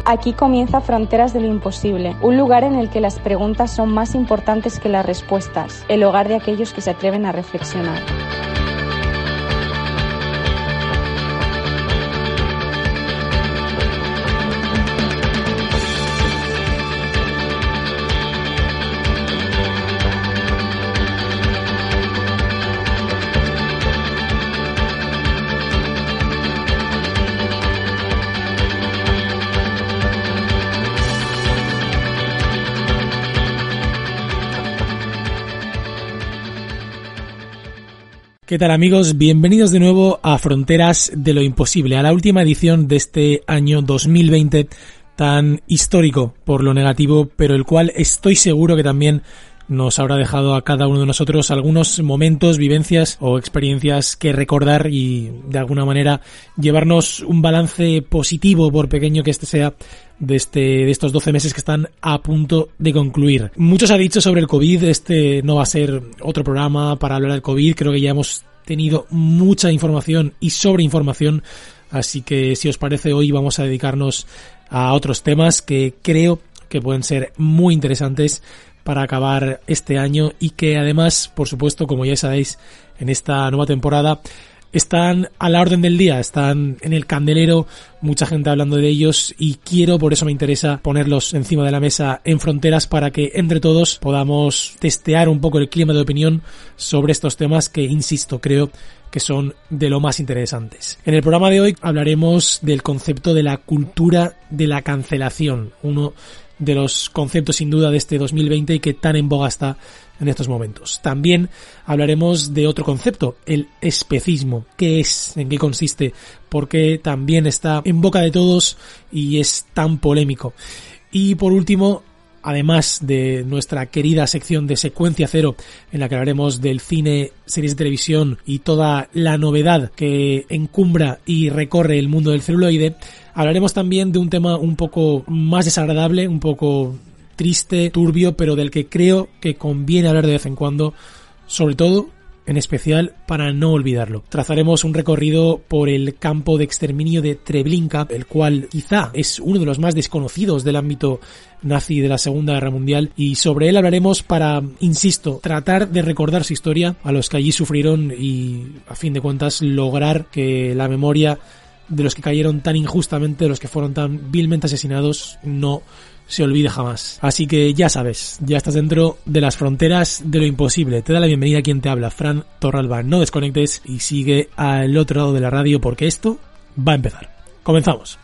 Aquí comienza Fronteras de lo Imposible, un lugar en el que las preguntas son más importantes que las respuestas, el hogar de aquellos que se atreven a reflexionar. ¿Qué tal, amigos? Bienvenidos de nuevo a Fronteras de lo Imposible, a la última edición de este año 2020 tan histórico por lo negativo, pero el cual estoy seguro que también nos habrá dejado a cada uno de nosotros algunos momentos, vivencias o experiencias que recordar y de alguna manera llevarnos un balance positivo, por pequeño que este sea, de estos 12 meses que están a punto de concluir. Mucho se ha dicho sobre el COVID, este no va a ser otro programa para hablar del COVID, creo que ya hemos tenido mucha información y sobreinformación, así que si os parece hoy vamos a dedicarnos a otros temas que creo que pueden ser muy interesantes para acabar este año y que además, por supuesto, como ya sabéis, en esta nueva temporada están a la orden del día, están en el candelero, mucha gente hablando de ellos y por eso me interesa ponerlos encima de la mesa en Fronteras para que entre todos podamos testear un poco el clima de opinión sobre estos temas que, insisto, creo que son de lo más interesantes. En el programa de hoy hablaremos del concepto de la cultura de la cancelación, uno de los conceptos sin duda de este 2020 y que tan en boga está en estos momentos. También hablaremos de otro concepto, el especismo. ¿Qué es? ¿En qué consiste? Porque también está en boca de todos y es tan polémico. Y por último, además de nuestra querida sección de Secuencia Cero, en la que hablaremos del cine, series de televisión y toda la novedad que encumbra y recorre el mundo del celuloide, hablaremos también de un tema un poco más desagradable, un poco triste, turbio, pero del que creo que conviene hablar de vez en cuando, sobre todo, en especial, para no olvidarlo. Trazaremos un recorrido por el campo de exterminio de Treblinka, el cual quizá es uno de los más desconocidos del ámbito nazi de la Segunda Guerra Mundial, y sobre él hablaremos para, insisto, tratar de recordar su historia a los que allí sufrieron y, a fin de cuentas, lograr que la memoria de los que cayeron tan injustamente, de los que fueron tan vilmente asesinados, no se olvide jamás. Así que ya sabes, ya estás dentro de las fronteras de lo imposible. Te da la bienvenida quien te habla, Fran Torralba. No desconectes y sigue al otro lado de la radio porque esto va a empezar. Comenzamos.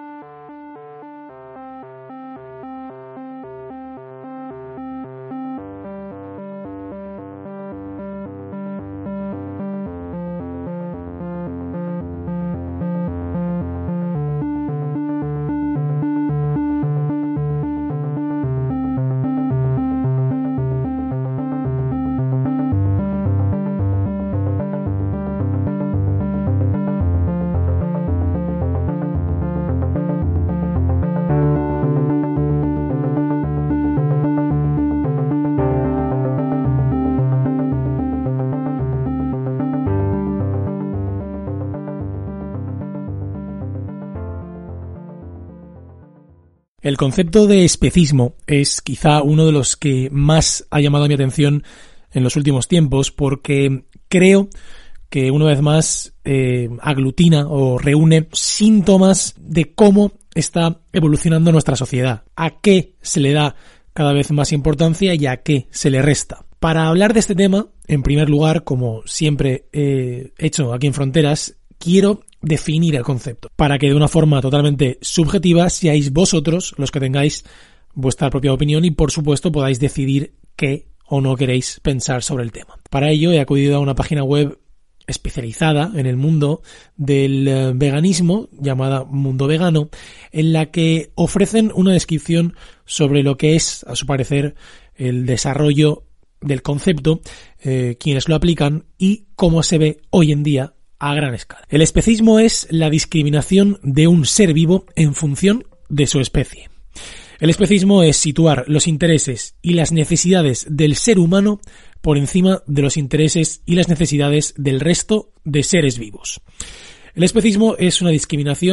El concepto de especismo es quizá uno de los que más ha llamado mi atención en los últimos tiempos porque creo que una vez más aglutina o reúne síntomas de cómo está evolucionando nuestra sociedad, a qué se le da cada vez más importancia y a qué se le resta. Para hablar de este tema, en primer lugar, como siempre he hecho aquí en Fronteras, quiero definir el concepto, para que de una forma totalmente subjetiva seáis vosotros los que tengáis vuestra propia opinión y por supuesto podáis decidir qué o no queréis pensar sobre el tema. Para ello he acudido a una página web especializada en el mundo del veganismo llamada Mundo Vegano, en la que ofrecen una descripción sobre lo que es, a su parecer, el desarrollo del concepto, quienes lo aplican y cómo se ve hoy en día a gran escala. El especismo es la discriminación de un ser vivo en función de su especie. El especismo es situar los intereses y las necesidades del ser humano por encima de los intereses y las necesidades del resto de seres vivos. El especismo es una discriminación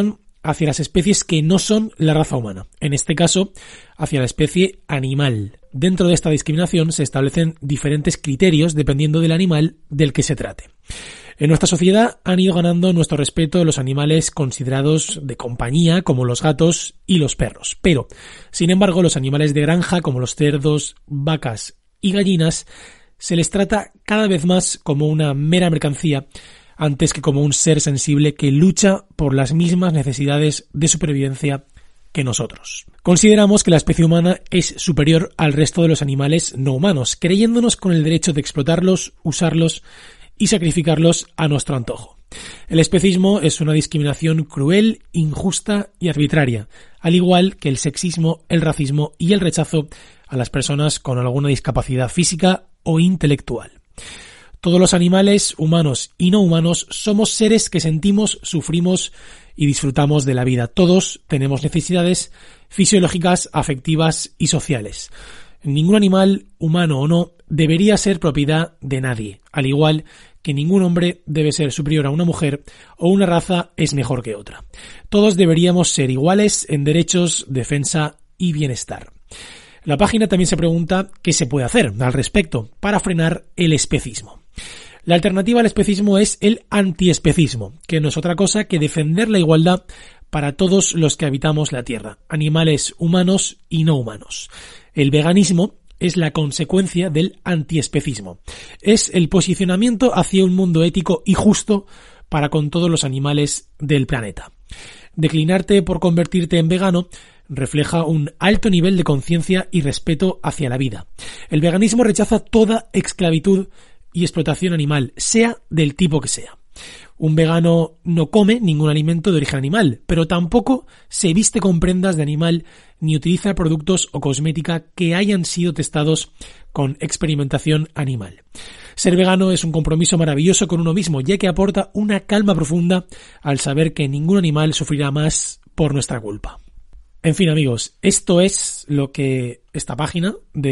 hacia las especies que no son la raza humana, en este caso hacia la especie animal. Dentro de esta discriminación se establecen diferentes criterios dependiendo del animal del que se trate. En nuestra sociedad han ido ganando nuestro respeto los animales considerados de compañía, como los gatos y los perros. Pero, sin embargo, los animales de granja, como los cerdos, vacas y gallinas, se les trata cada vez más como una mera mercancía antes que como un ser sensible que lucha por las mismas necesidades de supervivencia que nosotros. Consideramos que la especie humana es superior al resto de los animales no humanos, creyéndonos con el derecho de explotarlos, usarlos y sacrificarlos a nuestro antojo. El especismo es una discriminación cruel, injusta y arbitraria, al igual que el sexismo, el racismo y el rechazo a las personas con alguna discapacidad física o intelectual. Todos los animales, humanos y no humanos, somos seres que sentimos, sufrimos y disfrutamos de la vida. Todos tenemos necesidades fisiológicas, afectivas y sociales. Ningún animal, humano o no, debería ser propiedad de nadie, al igual que ningún hombre debe ser superior a una mujer o una raza es mejor que otra. Todos deberíamos ser iguales en derechos, defensa y bienestar. La página también se pregunta qué se puede hacer al respecto para frenar el especismo. La alternativa al especismo es el antiespecismo, que no es otra cosa que defender la igualdad para todos los que habitamos la Tierra, animales humanos y no humanos. El veganismo es la consecuencia del antiespecismo. Es el posicionamiento hacia un mundo ético y justo para con todos los animales del planeta. Declinarte por convertirte en vegano refleja un alto nivel de conciencia y respeto hacia la vida. El veganismo rechaza toda esclavitud y explotación animal, sea del tipo que sea. Un vegano no come ningún alimento de origen animal, pero tampoco se viste con prendas de animal ni utiliza productos o cosmética que hayan sido testados con experimentación animal. Ser vegano es un compromiso maravilloso con uno mismo, ya que aporta una calma profunda al saber que ningún animal sufrirá más por nuestra culpa. En fin, amigos, esto es lo que esta página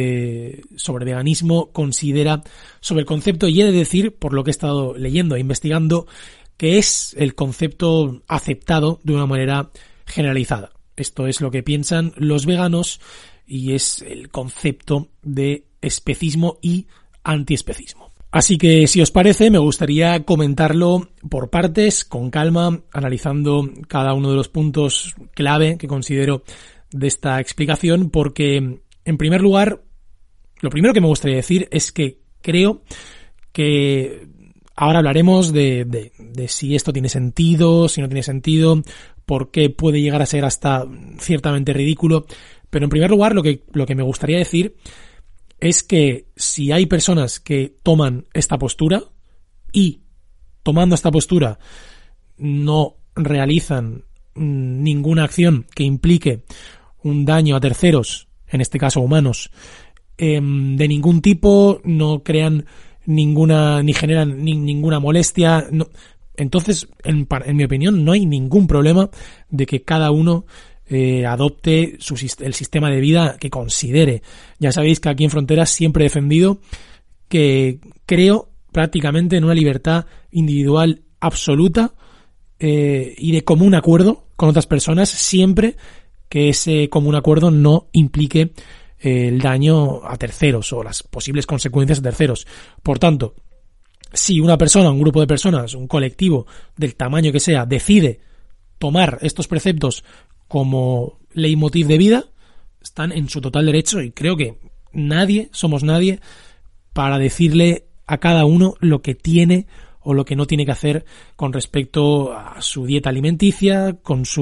sobre veganismo considera sobre el concepto, y he de decir, por lo que he estado leyendo e investigando, que es el concepto aceptado de una manera generalizada. Esto es lo que piensan los veganos y es el concepto de especismo y antiespecismo. Así que, si os parece, me gustaría comentarlo por partes, con calma, analizando cada uno de los puntos clave que considero de esta explicación, porque, en primer lugar, lo primero que me gustaría decir es que creo que ahora hablaremos de si esto tiene sentido, si no tiene sentido, por qué puede llegar a ser hasta ciertamente ridículo, pero en primer lugar lo que me gustaría decir es que si hay personas que toman esta postura y tomando esta postura no realizan ninguna acción que implique un daño a terceros, en este caso humanos, de ningún tipo, no crean ni generan ninguna molestia, no, entonces en mi opinión no hay ningún problema de que cada uno adopte el sistema de vida que considere. Ya sabéis que aquí en Fronteras siempre he defendido que creo prácticamente en una libertad individual absoluta y de común acuerdo con otras personas, siempre que ese común acuerdo no implique el daño a terceros o las posibles consecuencias a terceros. Por tanto, si una persona, un grupo de personas, un colectivo del tamaño que sea, decide tomar estos preceptos como leitmotiv de vida, están en su total derecho, y creo que somos nadie para decirle a cada uno lo que tiene o lo que no tiene que hacer con respecto a su dieta alimenticia,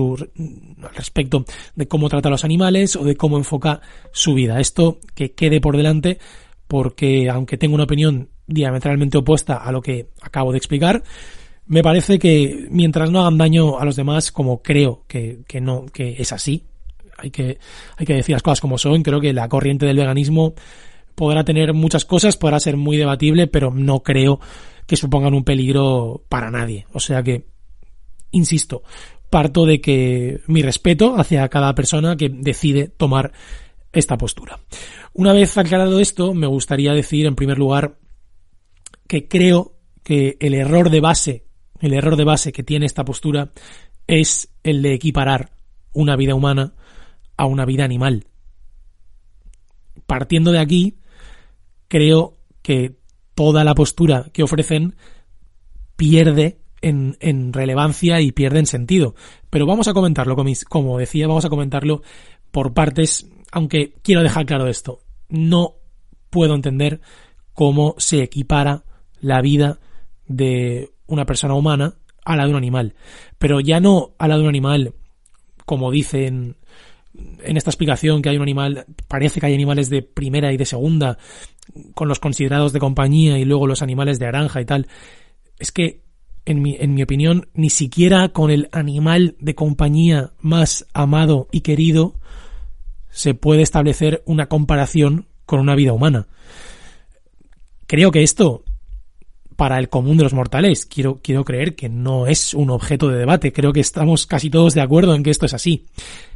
respecto de cómo trata a los animales o de cómo enfoca su vida. Esto que quede por delante, porque aunque tengo una opinión diametralmente opuesta a lo que acabo de explicar, me parece que mientras no hagan daño a los demás, como creo que es así, hay que decir las cosas como son. Creo que la corriente del veganismo podrá tener muchas cosas, podrá ser muy debatible, pero no creo que supongan un peligro para nadie. O sea que, insisto, parto de que mi respeto hacia cada persona que decide tomar esta postura. Una vez aclarado esto, me gustaría decir, en primer lugar, que creo que el error de base que tiene esta postura es el de equiparar una vida humana a una vida animal. Partiendo de aquí, creo que toda la postura que ofrecen pierde en relevancia y pierde en sentido. Pero vamos a comentarlo, como decía, vamos a comentarlo por partes, aunque quiero dejar claro esto. No puedo entender cómo se equipara la vida de una persona humana a la de un animal. Pero ya no a la de un animal, como dicen en esta explicación, que hay un animal, parece que hay animales de primera y de segunda, con los considerados de compañía y luego los animales de granja y tal. Es que, en mi opinión, ni siquiera con el animal de compañía más amado y querido se puede establecer una comparación con una vida humana. Creo que esto, para el común de los mortales, quiero creer que no es un objeto de debate. Creo que estamos casi todos de acuerdo en que esto es así.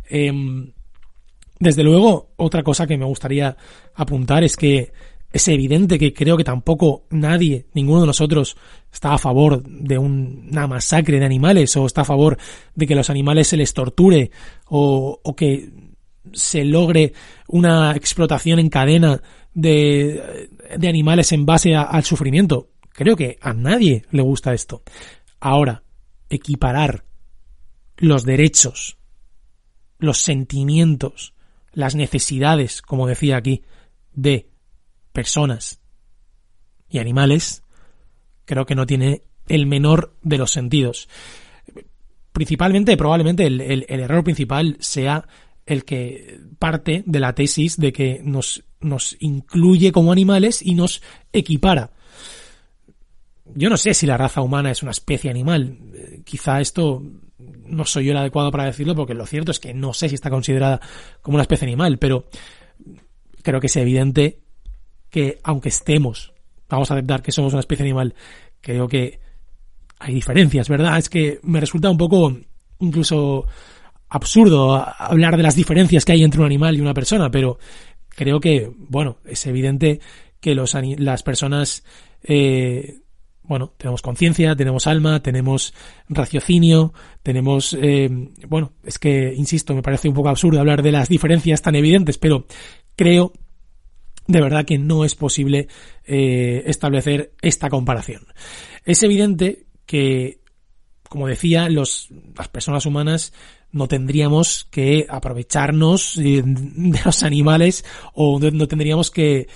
Desde luego, otra cosa que me gustaría apuntar es que es evidente que creo que tampoco ninguno de nosotros está a favor de una masacre de animales, o está a favor de que los animales se les torture, o que se logre una explotación en cadena de animales en base al sufrimiento. Creo que a nadie le gusta esto. Ahora, equiparar los derechos, los sentimientos, las necesidades, como decía aquí, de personas y animales, creo que no tiene el menor de los sentidos. Probablemente el error principal sea el que parte de la tesis de que nos incluye como animales y nos equipara. Yo no sé si la raza humana es una especie animal. Quizá esto no soy yo el adecuado para decirlo, porque lo cierto es que no sé si está considerada como una especie animal, pero creo que es evidente que, aunque vamos a aceptar que somos una especie animal, creo que hay diferencias, ¿verdad? Es que me resulta un poco incluso absurdo hablar de las diferencias que hay entre un animal y una persona, pero creo que, bueno, es evidente que las personas, tenemos conciencia, tenemos alma, tenemos raciocinio, tenemos, es que, insisto, me parece un poco absurdo hablar de las diferencias tan evidentes, pero creo de verdad que no es posible establecer esta comparación. Es evidente que, como decía, las personas humanas no tendríamos que aprovecharnos de los animales, o no tendríamos que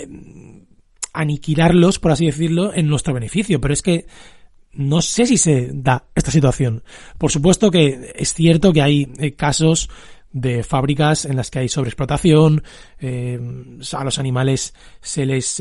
aniquilarlos, por así decirlo, en nuestro beneficio. Pero es que no sé si se da esta situación. Por supuesto que es cierto que hay casos de fábricas en las que hay sobreexplotación, a los animales se les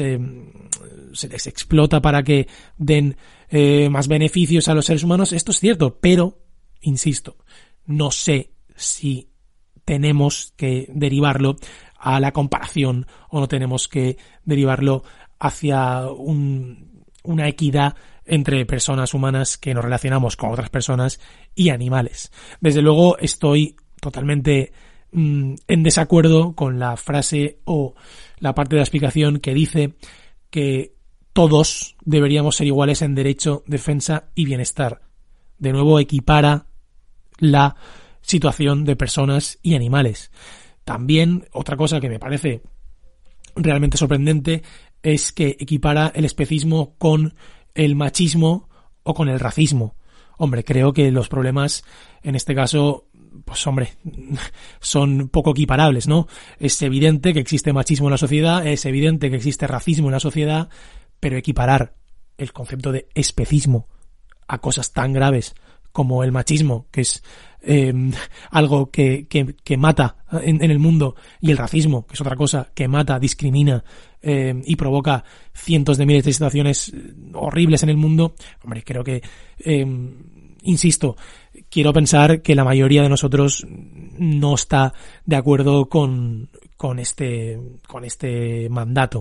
explota para que den más beneficios a los seres humanos. Esto es cierto, pero, insisto, no sé si tenemos que derivarlo a la comparación, o no tenemos que derivarlo hacia una equidad entre personas humanas que nos relacionamos con otras personas y animales. Desde luego estoy totalmente en desacuerdo con la frase o la parte de la explicación que dice que todos deberíamos ser iguales en derecho, defensa y bienestar. De nuevo equipara la situación de personas y animales. También otra cosa que me parece realmente sorprendente es que equipara el especismo con el machismo o con el racismo. Hombre, creo que los problemas en este caso, son poco equiparables, ¿no? Es evidente que existe machismo en la sociedad, es evidente que existe racismo en la sociedad, pero equiparar el concepto de especismo a cosas tan graves como el machismo, que es algo que mata en el mundo, y el racismo, que es otra cosa que mata, discrimina y provoca cientos de miles de situaciones horribles en el mundo. Hombre, creo que, insisto, quiero pensar que la mayoría de nosotros no está de acuerdo con este mandato.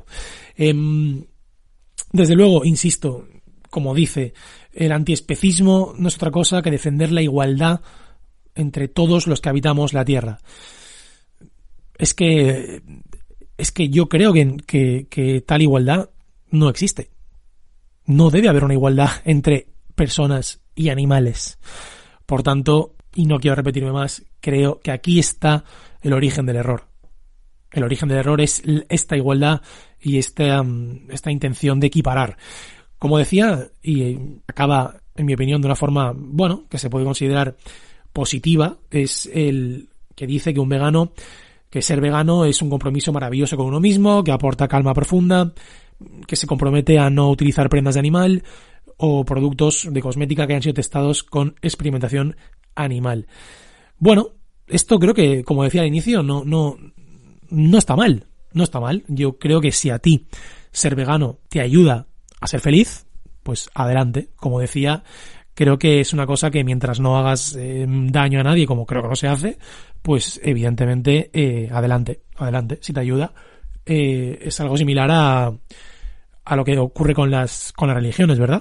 Desde luego, insisto, como dice, el antiespecismo no es otra cosa que defender la igualdad entre todos los que habitamos la Tierra. Es que yo creo que tal igualdad no existe. No debe haber una igualdad entre personas y animales. Por tanto, y no quiero repetirme más, creo que aquí está el origen del error. El origen del error es esta igualdad y esta intención de equiparar. Como decía, y acaba, en mi opinión, de una forma, bueno, que se puede considerar positiva, es el que dice que ser vegano es un compromiso maravilloso con uno mismo, que aporta calma profunda, que se compromete a no utilizar prendas de animal o productos de cosmética que hayan sido testados con experimentación animal. Bueno, esto creo que, como decía al inicio, no está mal. No está mal. Yo creo que si a ti ser vegano te ayuda a ser feliz, pues adelante. Como decía, creo que es una cosa que mientras no hagas daño a nadie, como creo que no se hace, pues evidentemente adelante. Si te ayuda. Es algo similar a lo que ocurre con las religiones, ¿verdad?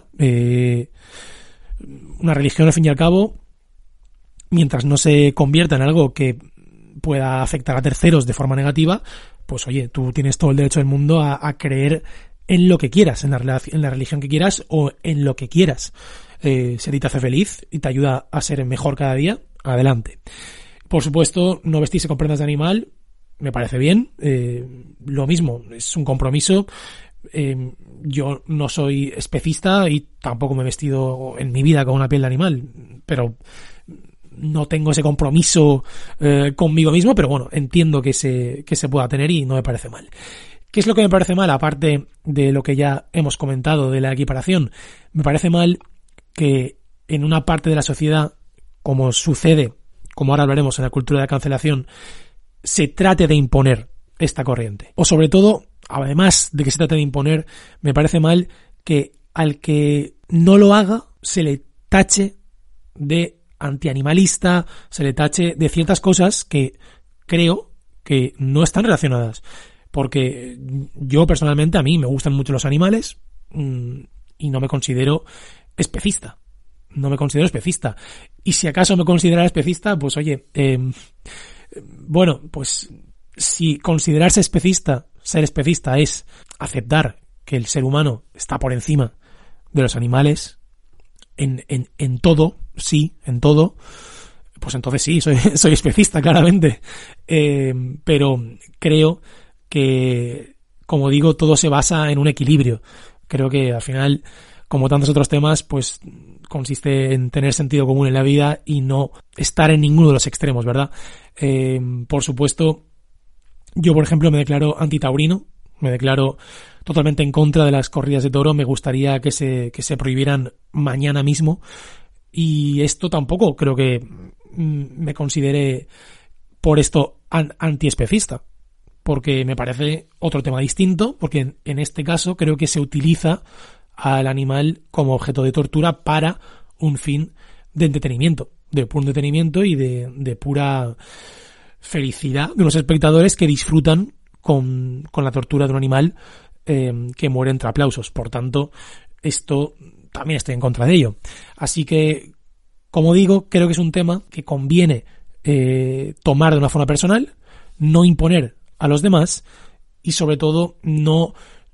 Una religión, al fin y al cabo, mientras no se convierta en algo que pueda afectar a terceros de forma negativa, pues oye, tú tienes todo el derecho del mundo a creer en lo que quieras, en la religión que quieras o en lo que quieras. Si a ti te hace feliz y te ayuda a ser mejor cada día, adelante. Por supuesto, no vestirse con prendas de animal, me parece bien. Lo mismo, es un compromiso. Yo no soy especista y tampoco me he vestido en mi vida con una piel de animal, pero no tengo ese compromiso conmigo mismo, pero bueno, entiendo que se pueda tener y no me parece mal. ¿Qué es lo que me parece mal? Aparte de lo que ya hemos comentado de la equiparación, me parece mal que en una parte de la sociedad, como sucede, como ahora hablaremos en la cultura de la cancelación, se trate de imponer esta corriente. O sobre todo, además de que se trate de imponer, me parece mal que al que no lo haga se le tache de antianimalista, se le tache de ciertas cosas que creo que no están relacionadas. Porque yo personalmente, a mí me gustan mucho los animales y no me considero especista. Y si acaso me considerara especista, pues oye, bueno, pues si considerarse especista, ser especista es aceptar que el ser humano está por encima de los animales en todo, sí, en todo, pues entonces sí, soy especista, claramente. Pero creo que, como digo, todo se basa en un equilibrio. Creo que al final, como tantos otros temas, pues consiste en tener sentido común en la vida y no estar en ninguno de los extremos, ¿verdad? Por supuesto, yo, por ejemplo, me declaro antitaurino, me declaro totalmente en contra de las corridas de toro, me gustaría que se prohibieran mañana mismo, y esto tampoco creo que me considere por esto antiespecista, porque me parece otro tema distinto, porque en este caso creo que se utiliza al animal como objeto de tortura para un fin de entretenimiento, de puro entretenimiento y de pura felicidad de unos espectadores que disfrutan con la tortura de un animal que muere entre aplausos. Por tanto, esto también estoy en contra de ello. Así que, como digo, creo que es un tema que conviene tomar de una forma personal, no imponer a los demás y sobre todo no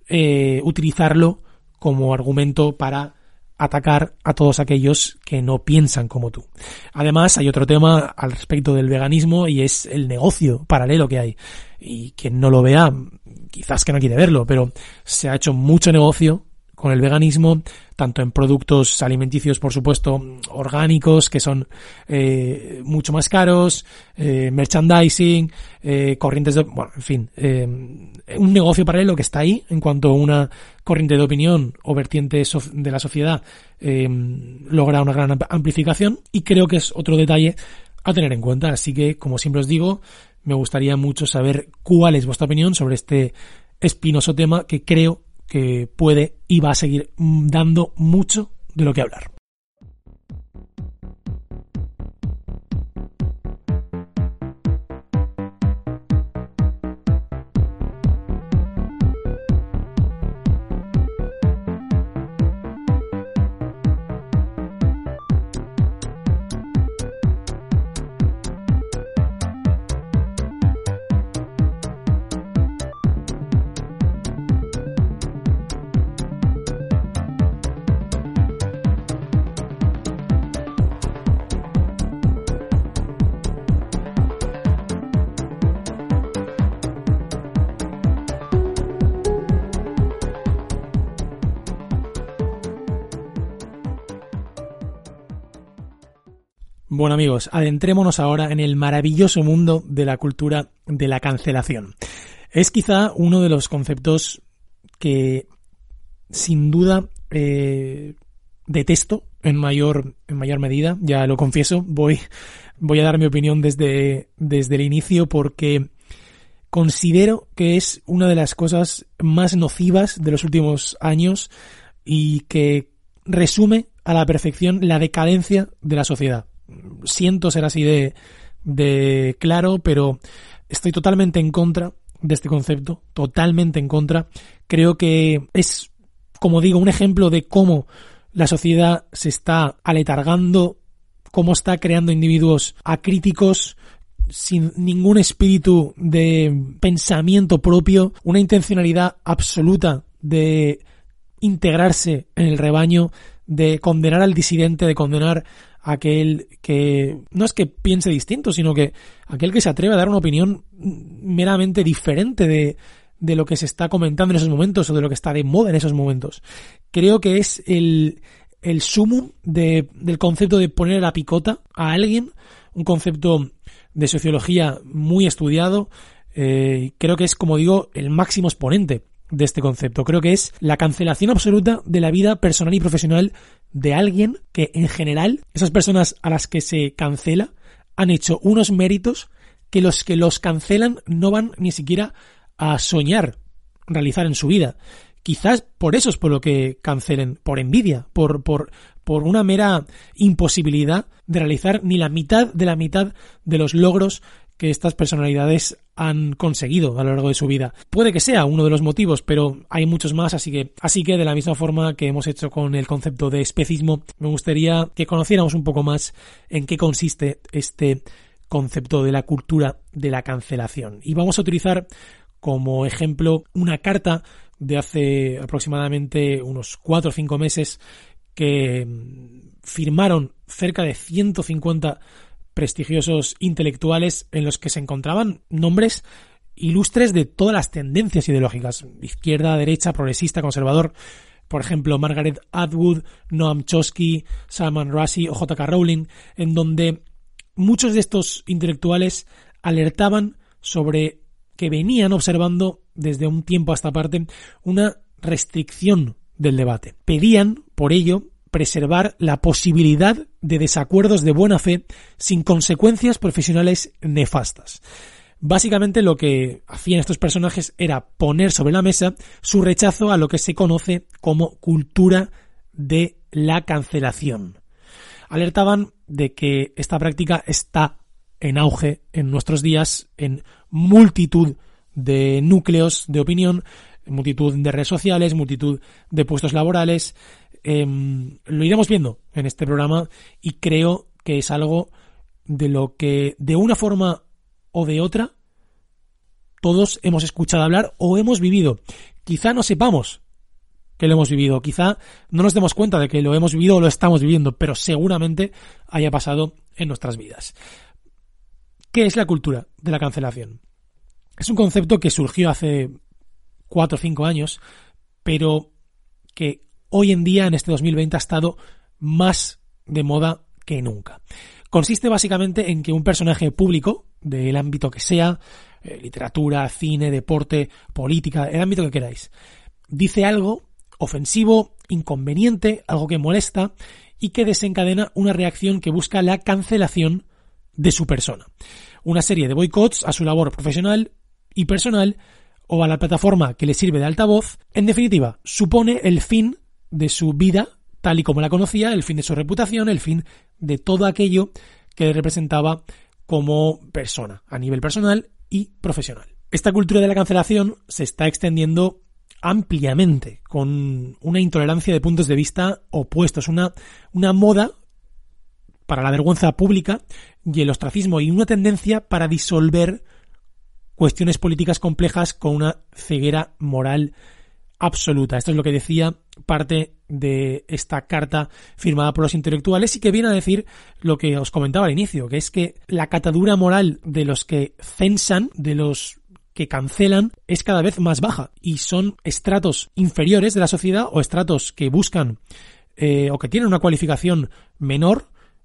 utilizarlo como argumento para atacar a todos aquellos que no piensan como tú. Además, hay otro tema al respecto del veganismo y es el negocio paralelo que hay. Y quien no lo vea, quizás que no quiere verlo, pero se ha hecho mucho negocio con el veganismo, tanto en productos alimenticios, por supuesto, orgánicos, que son mucho más caros, merchandising, corrientes de... Bueno, en fin, un negocio paralelo que está ahí en cuanto una corriente de opinión o vertiente de la sociedad logra una gran amplificación, y creo que es otro detalle a tener en cuenta. Así que, como siempre os digo, me gustaría mucho saber cuál es vuestra opinión sobre este espinoso tema que creo que puede y va a seguir dando mucho de lo que hablar. Bueno amigos, adentrémonos ahora en el maravilloso mundo de la cultura de la cancelación. Es quizá uno de los conceptos que sin duda detesto en mayor medida, ya lo confieso. Voy a dar mi opinión desde el inicio porque considero que es una de las cosas más nocivas de los últimos años y que resume a la perfección la decadencia de la sociedad. Siento ser así de claro, pero estoy totalmente en contra de este concepto, totalmente en contra. Creo que es, como digo, un ejemplo de cómo la sociedad se está aletargando, cómo está creando individuos acríticos, sin ningún espíritu de pensamiento propio, una intencionalidad absoluta de integrarse en el rebaño, de condenar al disidente, de condenar a aquel que no es que piense distinto, sino que aquel que se atreve a dar una opinión meramente diferente de lo que se está comentando en esos momentos o de lo que está de moda en esos momentos. Creo que es el sumum del concepto de poner la picota a alguien, un concepto de sociología muy estudiado. Creo que es, como digo, el máximo exponente de este concepto. Creo que es la cancelación absoluta de la vida personal y profesional de alguien que, en general, esas personas a las que se cancela han hecho unos méritos que los cancelan no van ni siquiera a soñar realizar en su vida. Quizás por eso es por lo que cancelen, por envidia, por una mera imposibilidad de realizar ni la mitad de los logros que estas personalidades han conseguido a lo largo de su vida. Puede que sea uno de los motivos, pero hay muchos más, así que de la misma forma que hemos hecho con el concepto de especismo, me gustaría que conociéramos un poco más en qué consiste este concepto de la cultura de la cancelación. Y vamos a utilizar como ejemplo una carta de hace aproximadamente unos 4 o 5 meses que firmaron cerca de 150 prestigiosos intelectuales en los que se encontraban nombres ilustres de todas las tendencias ideológicas, izquierda, derecha, progresista, conservador. Por ejemplo, Margaret Atwood, Noam Chomsky, Salman Rushdie o J.K. Rowling, en donde muchos de estos intelectuales alertaban sobre que venían observando desde un tiempo a esta parte una restricción del debate. Pedían, por ello, preservar la posibilidad de desacuerdos de buena fe sin consecuencias profesionales nefastas. Básicamente lo que hacían estos personajes era poner sobre la mesa su rechazo a lo que se conoce como cultura de la cancelación. Alertaban de que esta práctica está en auge en nuestros días en multitud de núcleos de opinión, multitud de redes sociales, multitud de puestos laborales. Lo iremos viendo en este programa y creo que es algo de lo que de una forma o de otra todos hemos escuchado hablar o hemos vivido. Quizá no sepamos que lo hemos vivido, quizá no nos demos cuenta de que lo hemos vivido o lo estamos viviendo, pero seguramente haya pasado en nuestras vidas. ¿Qué es la cultura de la cancelación? Es un concepto que surgió hace 4 o 5 años, pero que hoy en día, en este 2020, ha estado más de moda que nunca. Consiste básicamente en que un personaje público, del ámbito que sea, literatura, cine, deporte, política, el ámbito que queráis, dice algo ofensivo, inconveniente, algo que molesta y que desencadena una reacción que busca la cancelación de su persona. Una serie de boicots a su labor profesional y personal o a la plataforma que le sirve de altavoz. En definitiva, supone el fin de su vida tal y como la conocía, el fin de su reputación, el fin de todo aquello que le representaba como persona, a nivel personal y profesional. Esta cultura de la cancelación se está extendiendo ampliamente, con una intolerancia de puntos de vista opuestos, una moda para la vergüenza pública y el ostracismo, y una tendencia para disolver cuestiones políticas complejas con una ceguera moral absoluta. Esto es lo que decía parte de esta carta firmada por los intelectuales y que viene a decir lo que os comentaba al inicio, que es que la catadura moral de los que censan, de los que cancelan, es cada vez más baja y son estratos inferiores de la sociedad o estratos que buscan o que tienen una cualificación menor,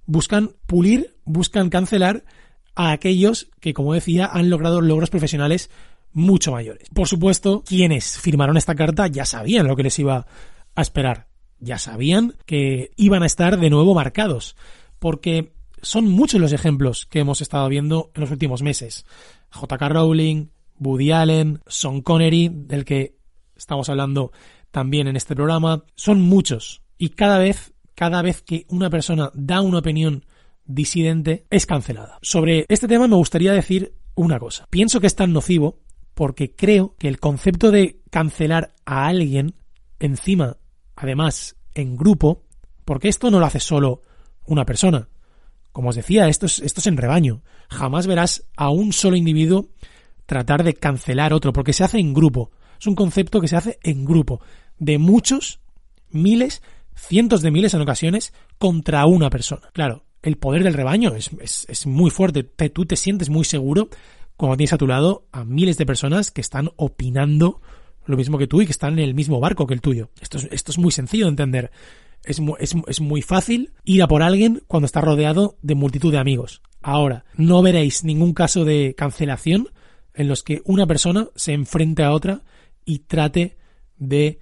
buscan pulir, buscan cancelar a aquellos que, como decía, han logrado logros profesionales mucho mayores. Por supuesto, quienes firmaron esta carta ya sabían lo que les iba a esperar. Ya sabían que iban a estar de nuevo marcados, porque son muchos los ejemplos que hemos estado viendo en los últimos meses. J.K. Rowling, Woody Allen, Sean Connery, del que estamos hablando también en este programa. Son muchos, y cada vez que una persona da una opinión disidente, es cancelada. Sobre este tema me gustaría decir una cosa. Pienso que es tan nocivo porque creo que el concepto de cancelar a alguien encima, además, en grupo, porque esto no lo hace solo una persona. Como os decía, esto es en rebaño. Jamás verás a un solo individuo tratar de cancelar otro, porque se hace en grupo. Es un concepto que se hace en grupo, de muchos, miles, cientos de miles en ocasiones, contra una persona. Claro, el poder del rebaño es muy fuerte. Tú te sientes muy seguro cuando tienes a tu lado a miles de personas que están opinando lo mismo que tú y que están en el mismo barco que el tuyo. Esto es muy sencillo de entender. Es muy fácil ir a por alguien cuando estás rodeado de multitud de amigos. Ahora, no veréis ningún caso de cancelación en los que una persona se enfrente a otra y trate de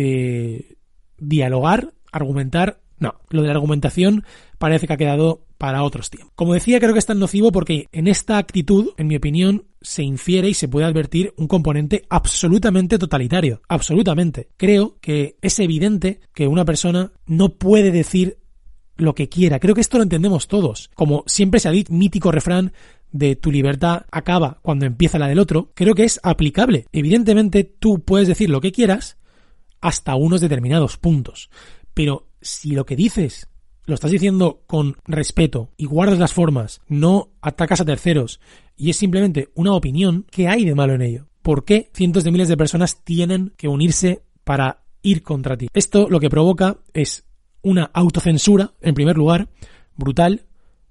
dialogar, argumentar. No, lo de la argumentación parece que ha quedado para otros tiempos. Como decía, creo que es tan nocivo porque en esta actitud, en mi opinión, se infiere y se puede advertir un componente absolutamente totalitario. Absolutamente. Creo que es evidente que una persona no puede decir lo que quiera. Creo que esto lo entendemos todos. Como siempre se ha dicho, mítico refrán de tu libertad acaba cuando empieza la del otro, creo que es aplicable. Evidentemente tú puedes decir lo que quieras hasta unos determinados puntos. Pero si lo que dices lo estás diciendo con respeto y guardas las formas, no atacas a terceros y es simplemente una opinión, ¿qué hay de malo en ello? ¿Por qué cientos de miles de personas tienen que unirse para ir contra ti? Esto lo que provoca es una autocensura, en primer lugar, brutal,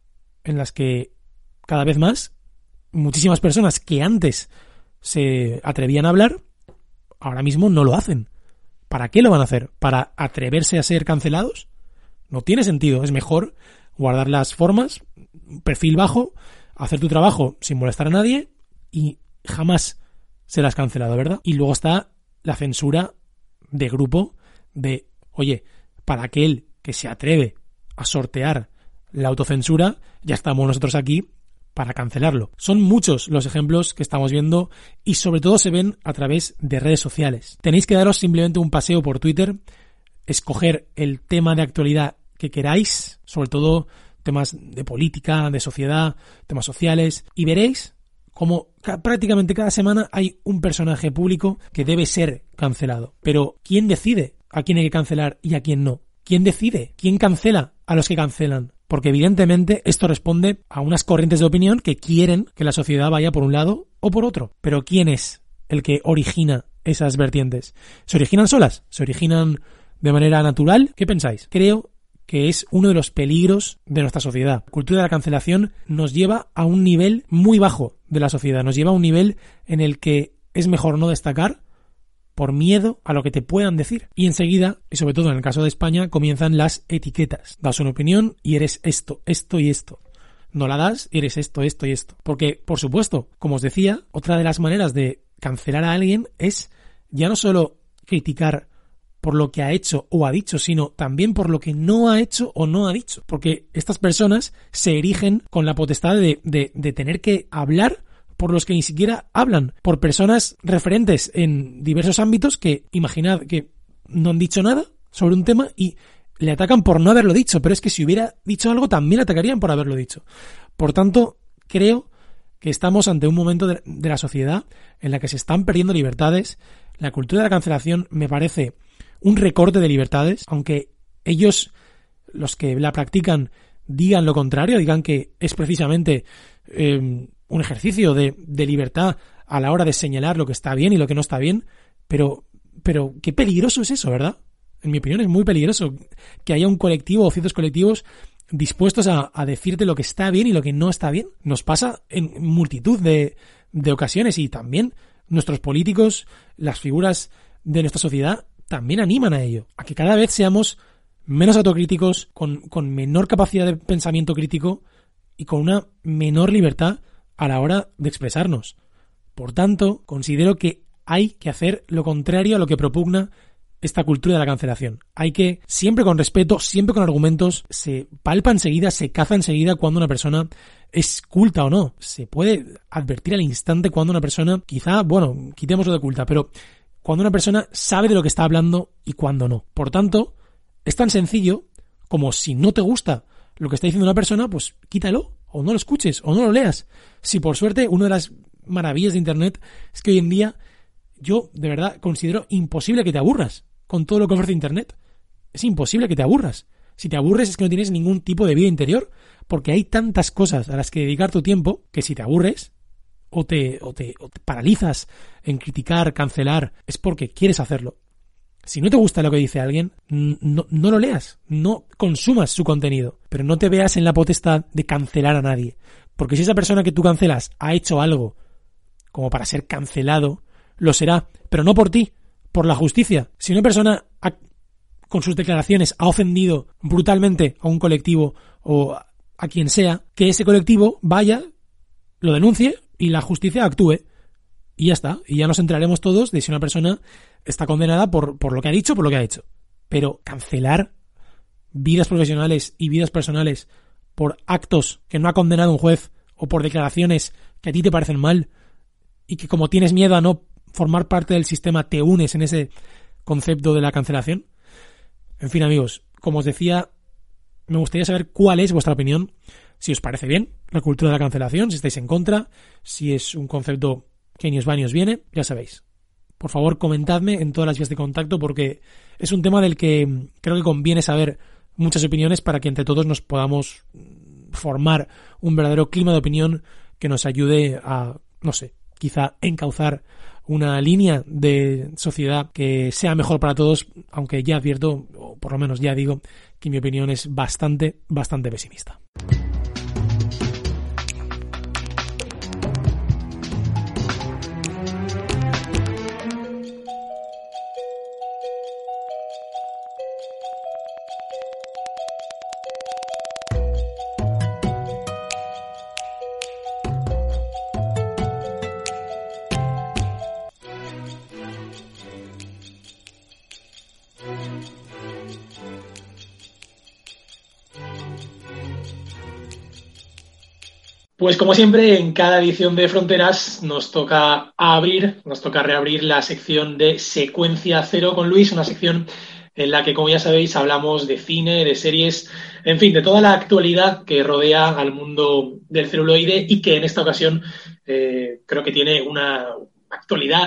en las que cada vez más muchísimas personas que antes se atrevían a hablar, ahora mismo no lo hacen. ¿Para qué lo van a hacer? ¿Para atreverse a ser cancelados? No tiene sentido. Es mejor guardar las formas, perfil bajo, hacer tu trabajo sin molestar a nadie y jamás serás cancelado, ¿verdad? Y luego está la censura de grupo de, oye, para aquel que se atreve a sortear la autocensura, ya estamos nosotros aquí para cancelarlo. Son muchos los ejemplos que estamos viendo y sobre todo se ven a través de redes sociales. Tenéis que daros simplemente un paseo por Twitter, escoger el tema de actualidad que queráis, sobre todo temas de política, de sociedad, temas sociales, y veréis como prácticamente cada semana hay un personaje público que debe ser cancelado. Pero ¿quién decide a quién hay que cancelar y a quién no? ¿Quién decide? ¿Quién cancela a los que cancelan? Porque evidentemente esto responde a unas corrientes de opinión que quieren que la sociedad vaya por un lado o por otro. Pero ¿quién es el que origina esas vertientes? ¿Se originan solas? ¿Se originan de manera natural? ¿Qué pensáis? Creo que es uno de los peligros de nuestra sociedad. La cultura de la cancelación nos lleva a un nivel muy bajo de la sociedad. Nos lleva a un nivel en el que es mejor no destacar por miedo a lo que te puedan decir. Y enseguida, y sobre todo en el caso de España, comienzan las etiquetas. Das una opinión y eres esto, esto y esto. No la das y eres esto, esto y esto. Porque, por supuesto, como os decía, otra de las maneras de cancelar a alguien es ya no solo criticar por lo que ha hecho o ha dicho, sino también por lo que no ha hecho o no ha dicho. Porque estas personas se erigen con la potestad de tener que hablar por los que ni siquiera hablan, por personas referentes en diversos ámbitos que, imaginad que no han dicho nada sobre un tema y le atacan por no haberlo dicho, pero es que si hubiera dicho algo también le atacarían por haberlo dicho. Por tanto, creo que estamos ante un momento de la sociedad en la que se están perdiendo libertades. La cultura de la cancelación me parece un recorte de libertades, aunque ellos, los que la practican, digan lo contrario, digan que es precisamente un ejercicio de libertad a la hora de señalar lo que está bien y lo que no está bien, pero qué peligroso es eso, ¿verdad? En mi opinión es muy peligroso que haya un colectivo o ciertos colectivos dispuestos a decirte lo que está bien y lo que no está bien. Nos pasa en multitud de ocasiones y también nuestros políticos, las figuras de nuestra sociedad también animan a ello, a que cada vez seamos menos autocríticos, con menor capacidad de pensamiento crítico y con una menor libertad a la hora de expresarnos. Por tanto, considero que hay que hacer lo contrario a lo que propugna esta cultura de la cancelación. Hay que, siempre con respeto, siempre con argumentos, se palpa enseguida, se caza enseguida cuando una persona es culta o no. Se puede advertir al instante cuando una persona, quizá, bueno, quitémoslo de culta, pero cuando una persona sabe de lo que está hablando y cuando no. Por tanto, es tan sencillo como si no te gusta lo que está diciendo una persona, pues quítalo, o no lo escuches, o no lo leas. Si por suerte, una de las maravillas de Internet es que hoy en día yo de verdad considero imposible que te aburras con todo lo que ofrece Internet. Es imposible que te aburras. Si te aburres es que no tienes ningún tipo de vida interior, porque hay tantas cosas a las que dedicar tu tiempo que si te aburres o te paralizas en criticar, cancelar, es porque quieres hacerlo. Si no te gusta lo que dice alguien, no lo leas, no consumas su contenido, pero no te veas en la potestad de cancelar a nadie. Porque si esa persona que tú cancelas ha hecho algo como para ser cancelado, lo será, pero no por ti, por la justicia. Si una persona con sus declaraciones ha ofendido brutalmente a un colectivo o a quien sea, que ese colectivo vaya, lo denuncie y la justicia actúe. Y ya está. Y ya nos enteraremos todos de si una persona está condenada por lo que ha dicho, por lo que ha hecho. Pero cancelar vidas profesionales y vidas personales por actos que no ha condenado un juez o por declaraciones que a ti te parecen mal y que como tienes miedo a no formar parte del sistema te unes en ese concepto de la cancelación. En fin, amigos, como os decía, me gustaría saber cuál es vuestra opinión, si os parece bien la cultura de la cancelación, si estáis en contra, si es un concepto que ni os va ni os viene, ya sabéis. Por favor, comentadme en todas las vías de contacto porque es un tema del que creo que conviene saber muchas opiniones para que entre todos nos podamos formar un verdadero clima de opinión que nos ayude a, no sé, quizá encauzar una línea de sociedad que sea mejor para todos, aunque ya advierto, o por lo menos ya digo, que mi opinión es bastante pesimista. Pues como siempre, en cada edición de Fronteras nos toca reabrir la sección de Secuencia Cero con Luis, una sección en la que, como ya sabéis, hablamos de cine, de series, en fin, de toda la actualidad que rodea al mundo del celuloide y que en esta ocasión creo que tiene una actualidad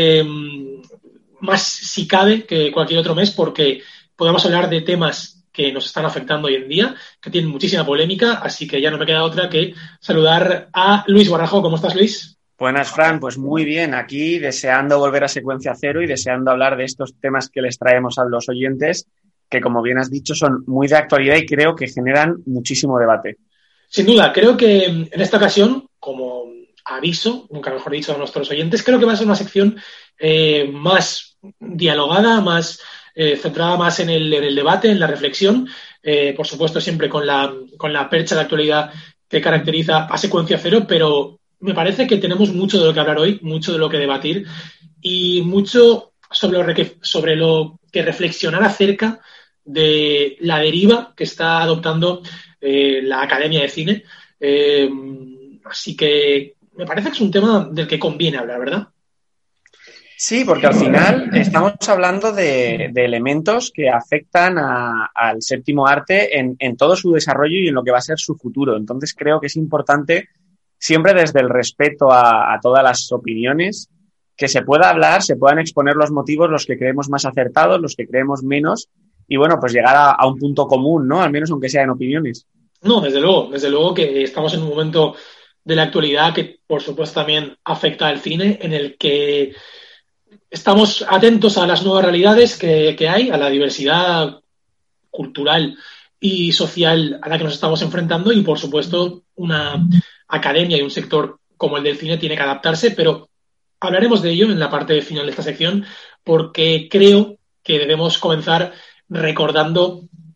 más, si cabe, que cualquier otro mes, porque podemos hablar de temas que nos están afectando hoy en día, que tienen muchísima polémica, así que ya no me queda otra que saludar a Luis Guarajo. ¿Cómo estás, Luis? Buenas, Fran, pues muy bien, aquí deseando volver a Secuencia Cero y deseando hablar de estos temas que les traemos a los oyentes, que como bien has dicho son muy de actualidad y creo que generan muchísimo debate. Sin duda, creo que en esta ocasión, como aviso, nunca mejor dicho, a nuestros oyentes, creo que va a ser una sección más dialogada, más centrada más en el debate, en la reflexión, por supuesto siempre con la percha de actualidad que caracteriza a Secuencia Cero, pero me parece que tenemos mucho de lo que hablar hoy, mucho de lo que debatir y mucho sobre lo que reflexionar acerca de la deriva que está adoptando la Academia de Cine. Así que me parece que es un tema del que conviene hablar, ¿verdad? Sí, porque al final estamos hablando de elementos que afectan al séptimo arte en todo su desarrollo y en lo que va a ser su futuro. Entonces creo que es importante, siempre desde el respeto a todas las opiniones, que se pueda hablar, se puedan exponer los motivos, los que creemos más acertados, los que creemos menos, y bueno, pues llegar a un punto común, ¿no? Al menos aunque sea en opiniones. No, desde luego que estamos en un momento de la actualidad que por supuesto también afecta al cine, en el que estamos atentos a las nuevas realidades que hay, a la diversidad cultural y social a la que nos estamos enfrentando y, por supuesto, una academia y un sector como el del cine tiene que adaptarse, pero hablaremos de ello en la parte final de esta sección porque creo que debemos comenzar recordando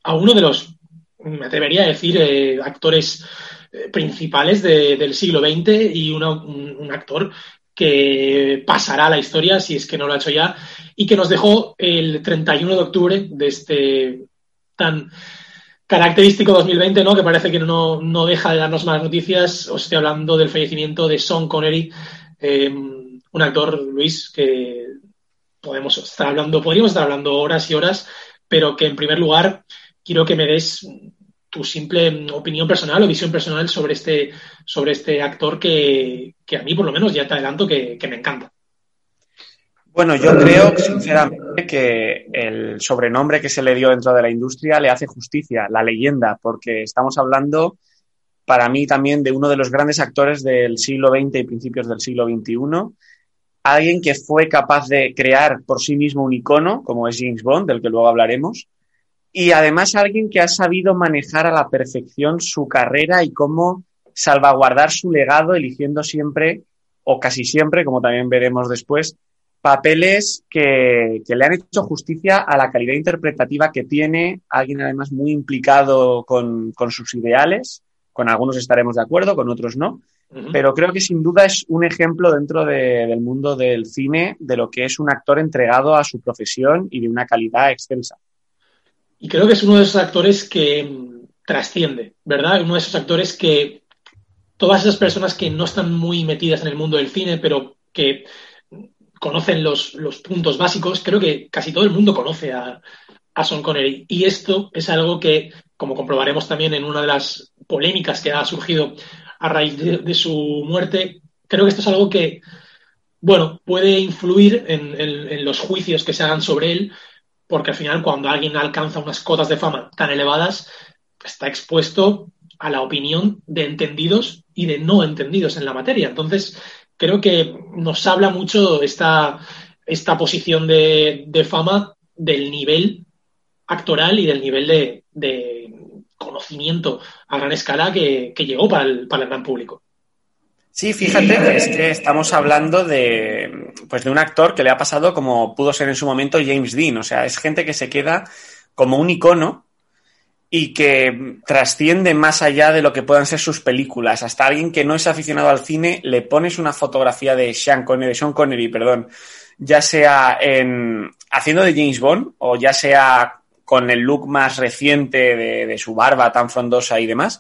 a uno de los, me atrevería a decir, actores principales del siglo XX y un actor que pasará a la historia, si es que no lo ha hecho ya, y que nos dejó el 31 de octubre de este tan característico 2020, ¿no? Que parece que no deja de darnos más noticias. Os estoy hablando del fallecimiento de Sean Connery, un actor, Luis, que podríamos estar hablando horas y horas, pero que en primer lugar quiero que me des tu simple opinión personal o visión personal sobre este actor que a mí por lo menos ya te adelanto que me encanta. Bueno, yo creo sinceramente que el sobrenombre que se le dio dentro de la industria le hace justicia, la leyenda, porque estamos hablando para mí también de uno de los grandes actores del siglo XX y principios del siglo XXI, alguien que fue capaz de crear por sí mismo un icono, como es James Bond, del que luego hablaremos, y además alguien que ha sabido manejar a la perfección su carrera y cómo salvaguardar su legado, eligiendo siempre, o casi siempre, como también veremos después, papeles que le han hecho justicia a la calidad interpretativa que tiene, alguien además muy implicado con sus ideales, con algunos estaremos de acuerdo, con otros no, pero creo que sin duda es un ejemplo dentro del mundo del cine de lo que es un actor entregado a su profesión y de una calidad excelsa. Y creo que es uno de esos actores que trasciende, ¿verdad? Uno de esos actores que todas esas personas que no están muy metidas en el mundo del cine, pero que conocen los puntos básicos, creo que casi todo el mundo conoce a Sean Connery. Y esto es algo que, como comprobaremos también en una de las polémicas que ha surgido a raíz de su muerte, creo que esto es algo que, bueno, puede influir en los juicios que se hagan sobre él, porque al final cuando alguien alcanza unas cotas de fama tan elevadas, está expuesto a la opinión de entendidos y de no entendidos en la materia. Entonces, creo que nos habla mucho esta posición de fama del nivel actoral y del nivel de conocimiento a gran escala que llegó para el gran público. Sí, fíjate que es que estamos hablando de un actor que le ha pasado como pudo ser en su momento James Dean. O sea, es gente que se queda como un icono y que trasciende más allá de lo que puedan ser sus películas. Hasta alguien que no es aficionado al cine, le pones una fotografía de Sean Connery, ya sea haciendo de James Bond o ya sea con el look más reciente de su barba tan frondosa y demás.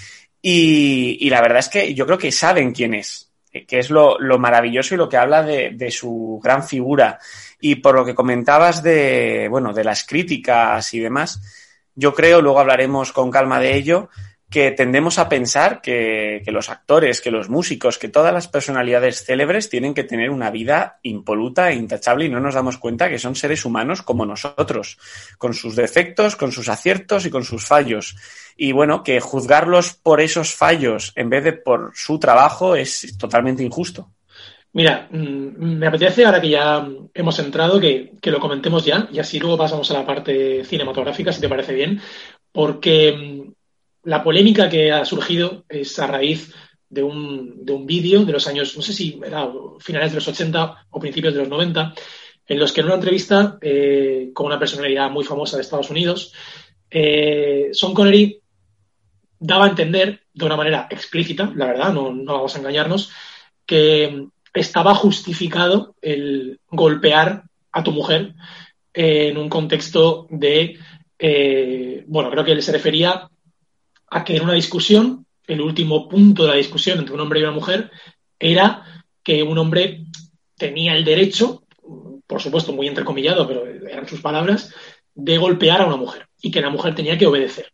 Y la verdad es que yo creo que saben quién es, que es lo maravilloso y lo que habla de su gran figura. Y por lo que comentabas de las críticas y demás, yo creo, luego hablaremos con calma de ello, que tendemos a pensar que los actores, que los músicos, que todas las personalidades célebres tienen que tener una vida impoluta e intachable y no nos damos cuenta que son seres humanos como nosotros, con sus defectos, con sus aciertos y con sus fallos. Y bueno, que juzgarlos por esos fallos en vez de por su trabajo es totalmente injusto. Mira, me apetece, ahora que ya hemos entrado, que lo comentemos ya y así luego pasamos a la parte cinematográfica, si te parece bien, porque la polémica que ha surgido es a raíz de un vídeo de los años, no sé si era finales de los 80 o principios de los 90, en los que en una entrevista con una personalidad muy famosa de Estados Unidos, Sean Connery daba a entender de una manera explícita, la verdad, no vamos a engañarnos, que estaba justificado el golpear a tu mujer en un contexto de, creo que él se refería a que en una discusión, el último punto de la discusión entre un hombre y una mujer era que un hombre tenía el derecho, por supuesto muy entrecomillado, pero eran sus palabras, de golpear a una mujer y que la mujer tenía que obedecer.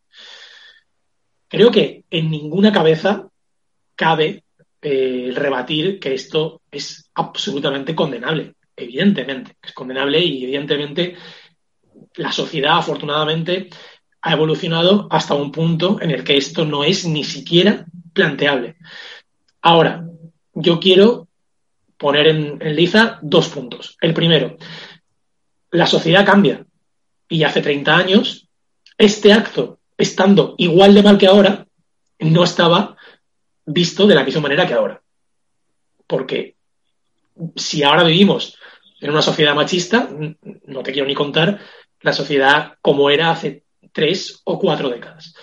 Creo que en ninguna cabeza cabe rebatir que esto es absolutamente condenable. Evidentemente es condenable y evidentemente la sociedad afortunadamente ha evolucionado hasta un punto en el que esto no es ni siquiera planteable. Ahora, yo quiero poner en liza 2 puntos. El primero, la sociedad cambia y hace 30 años este acto, estando igual de mal que ahora, no estaba visto de la misma manera que ahora. Porque si ahora vivimos en una sociedad machista, no te quiero ni contar la sociedad como era hace 3 o 4 décadas.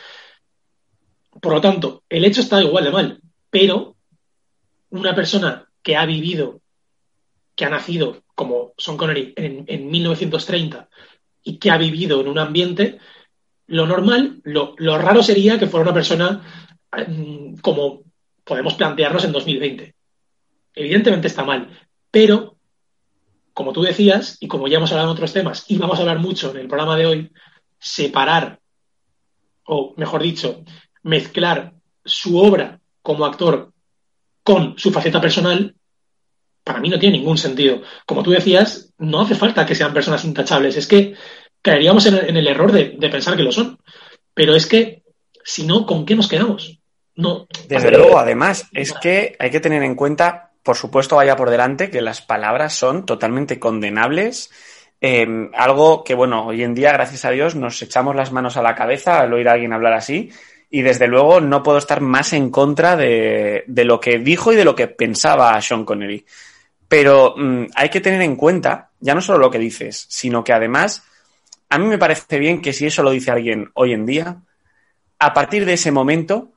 Por lo tanto, el hecho está igual de mal, pero una persona que ha vivido, que ha nacido como Sean Connery en 1930 y que ha vivido en un ambiente, lo normal, lo raro sería que fuera una persona como podemos plantearnos en 2020. Evidentemente está mal, pero como tú decías, y como ya hemos hablado en otros temas, y vamos a hablar mucho en el programa de hoy, separar, o mejor dicho, mezclar su obra como actor con su faceta personal, para mí no tiene ningún sentido. Como tú decías, no hace falta que sean personas intachables, es que caeríamos en el error de pensar que lo son. Pero es que, si no, ¿con qué nos quedamos? No. Desde luego, además, es que hay que tener en cuenta, por supuesto, vaya por delante, que las palabras son totalmente condenables. Algo que, bueno, hoy en día, gracias a Dios, nos echamos las manos a la cabeza al oír a alguien hablar así. Y desde luego no puedo estar más en contra de lo que dijo y de lo que pensaba Sean Connery. Pero hay que tener en cuenta, ya no solo lo que dices, sino que además, a mí me parece bien que si eso lo dice alguien hoy en día, a partir de ese momento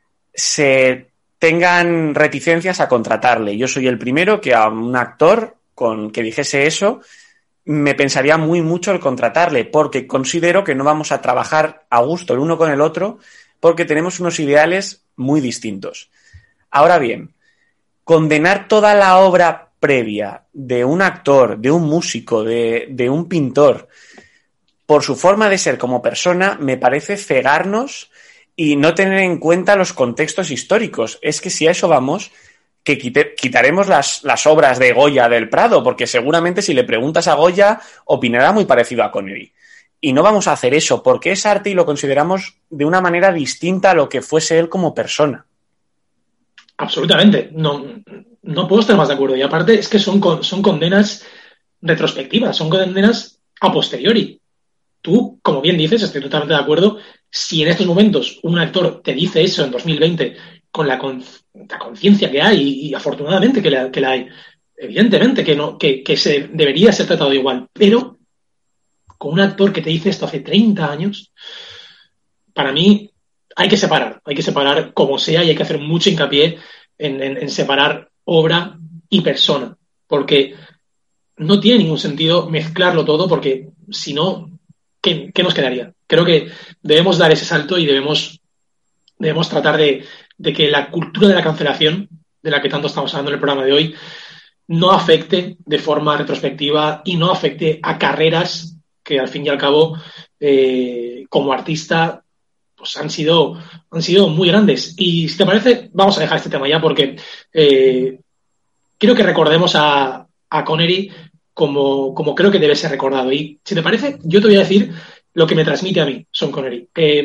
se tengan reticencias a contratarle. Yo soy el primero que a un actor que dijese eso me pensaría muy mucho el contratarle, porque considero que no vamos a trabajar a gusto el uno con el otro, porque tenemos unos ideales muy distintos. Ahora bien, condenar toda la obra previa de un actor, de un músico, de un pintor, por su forma de ser como persona, me parece cegarnos y no tener en cuenta los contextos históricos. Es que si a eso vamos, que quitaremos las obras de Goya del Prado, porque seguramente si le preguntas a Goya, opinará muy parecido a Connery. Y no vamos a hacer eso, porque es arte y lo consideramos de una manera distinta a lo que fuese él como persona. Absolutamente. No puedo estar más de acuerdo. Y aparte es que son condenas retrospectivas, son condenas a posteriori. Tú, como bien dices, estoy totalmente de acuerdo, si en estos momentos un actor te dice eso en 2020 con la conciencia que hay, y afortunadamente que la hay, evidentemente que se debería ser tratado igual, pero con un actor que te dice esto hace 30 años, para mí hay que separar como sea, y hay que hacer mucho hincapié en separar obra y persona, porque no tiene ningún sentido mezclarlo todo, porque si no, ¿qué nos quedaría? Creo que debemos dar ese salto y debemos tratar de que la cultura de la cancelación, de la que tanto estamos hablando en el programa de hoy, no afecte de forma retrospectiva y no afecte a carreras que al fin y al cabo, como artista, pues han sido muy grandes. Y si te parece, vamos a dejar este tema ya, porque quiero que recordemos a Connery como creo que debe ser recordado. Y si te parece, yo te voy a decir lo que me transmite a mí Sean Connery.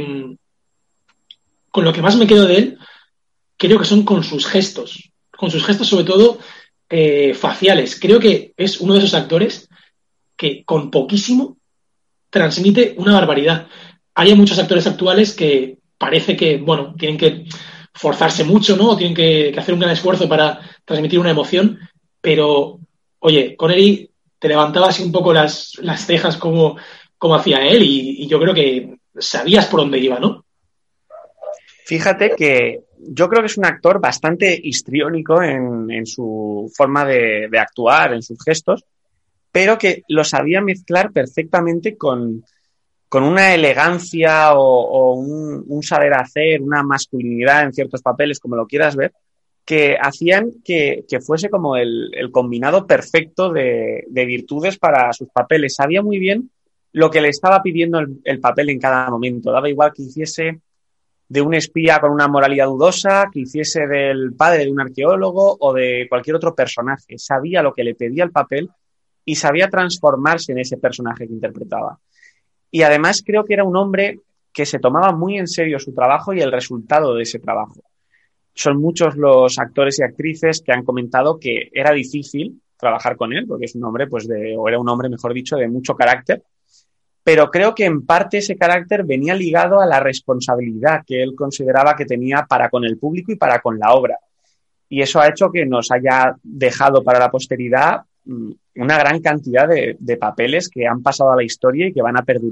Con lo que más me quedo de él, creo que son con sus gestos sobre todo faciales. Creo que es uno de esos actores que con poquísimo transmite una barbaridad. Hay muchos actores actuales que parece que, bueno, tienen que forzarse mucho, ¿no? Tienen que hacer un gran esfuerzo para transmitir una emoción, pero, oye, Connery te levantaba así un poco las cejas como hacía él, y yo creo que sabías por dónde iba, ¿no? Fíjate que yo creo que es un actor bastante histriónico en su forma de actuar, en sus gestos, pero que lo sabía mezclar perfectamente con una elegancia o un saber hacer, una masculinidad en ciertos papeles, como lo quieras ver, que hacían que fuese como el combinado perfecto de virtudes para sus papeles. Sabía muy bien lo que le estaba pidiendo el papel en cada momento. Daba igual que hiciese de un espía con una moralidad dudosa, que hiciese del padre de un arqueólogo o de cualquier otro personaje. Sabía lo que le pedía el papel y sabía transformarse en ese personaje que interpretaba. Y además creo que era un hombre que se tomaba muy en serio su trabajo y el resultado de ese trabajo. Son muchos los actores y actrices que han comentado que era difícil trabajar con él, porque es un hombre, o era un hombre, mejor dicho, de mucho carácter, pero creo que en parte ese carácter venía ligado a la responsabilidad que él consideraba que tenía para con el público y para con la obra. Y eso ha hecho que nos haya dejado para la posteridad una gran cantidad de papeles que han pasado a la historia y que van a perdurar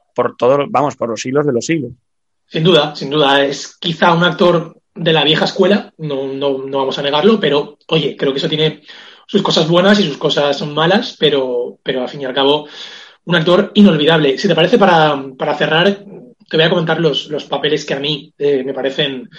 por todo, vamos, por los siglos de los siglos. Sin duda, es quizá un actor de la vieja escuela, no vamos a negarlo, pero oye, creo que eso tiene sus cosas buenas y sus cosas malas, pero al fin y al cabo un actor inolvidable. Si te parece, para cerrar, te voy a comentar los papeles que a mí me parecen,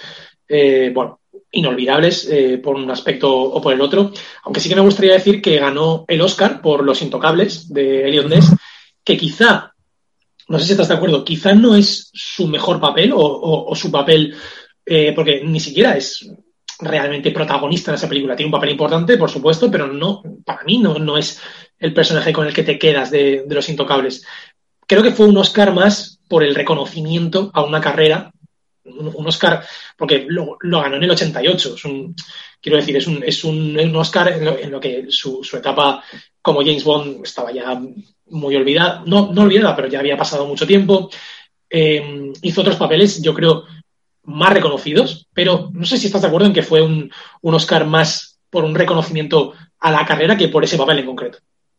inolvidables por un aspecto o por el otro, aunque sí que me gustaría decir que ganó el Oscar por Los Intocables de Elliot Ness, que quizá, no sé si estás de acuerdo, quizá no es su mejor papel o su papel, porque ni siquiera es realmente protagonista en esa película. Tiene un papel importante, por supuesto, pero no, para mí no es el personaje con el que te quedas de Los Intocables. Creo que fue un Oscar más por el reconocimiento a una carrera, un Oscar, porque lo ganó en el 88. Es un Oscar en lo que su etapa como James Bond estaba ya muy olvidada, no olvidada, pero ya había pasado mucho tiempo. Hizo otros papeles, yo creo, más reconocidos, pero no sé si estás de acuerdo en que fue un Oscar más por un reconocimiento a la carrera que por ese papel en concreto.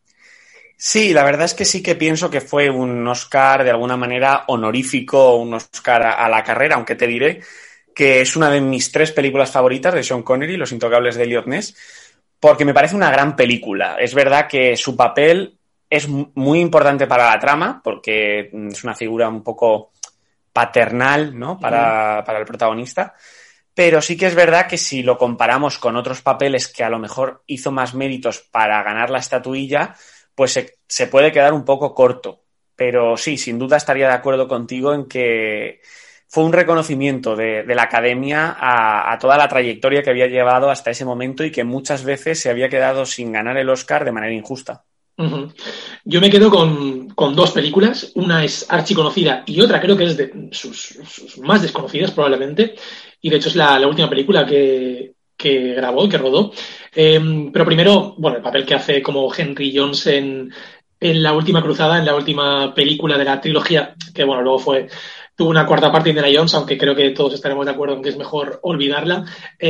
Sí, la verdad es que sí que pienso que fue un Oscar de alguna manera honorífico, un Oscar a la carrera, aunque te diré que es una de mis 3 películas favoritas de Sean Connery, Los Intocables de Elliot Ness, porque me parece una gran película. Es verdad que su papel es muy importante para la trama, porque es una figura un poco paternal, ¿no? Para el protagonista. Pero sí que es verdad que si lo comparamos con otros papeles que a lo mejor hizo más méritos para ganar la estatuilla, pues se puede quedar un poco corto. Pero sí, sin duda estaría de acuerdo contigo en que fue un reconocimiento de la Academia a toda la trayectoria que había llevado hasta ese momento y que muchas veces se había quedado sin ganar el Oscar de manera injusta. Uh-huh. Yo me quedo con 2 películas. Una es archiconocida y otra creo que es de sus más desconocidas probablemente. Y de hecho es la última película que grabó, que rodó. Pero primero, el papel que hace como Henry Jones en La Última Cruzada, en la última película de la trilogía, que luego tuvo una cuarta parte de Indiana Jones, aunque creo que todos estaremos de acuerdo en que es mejor olvidarla.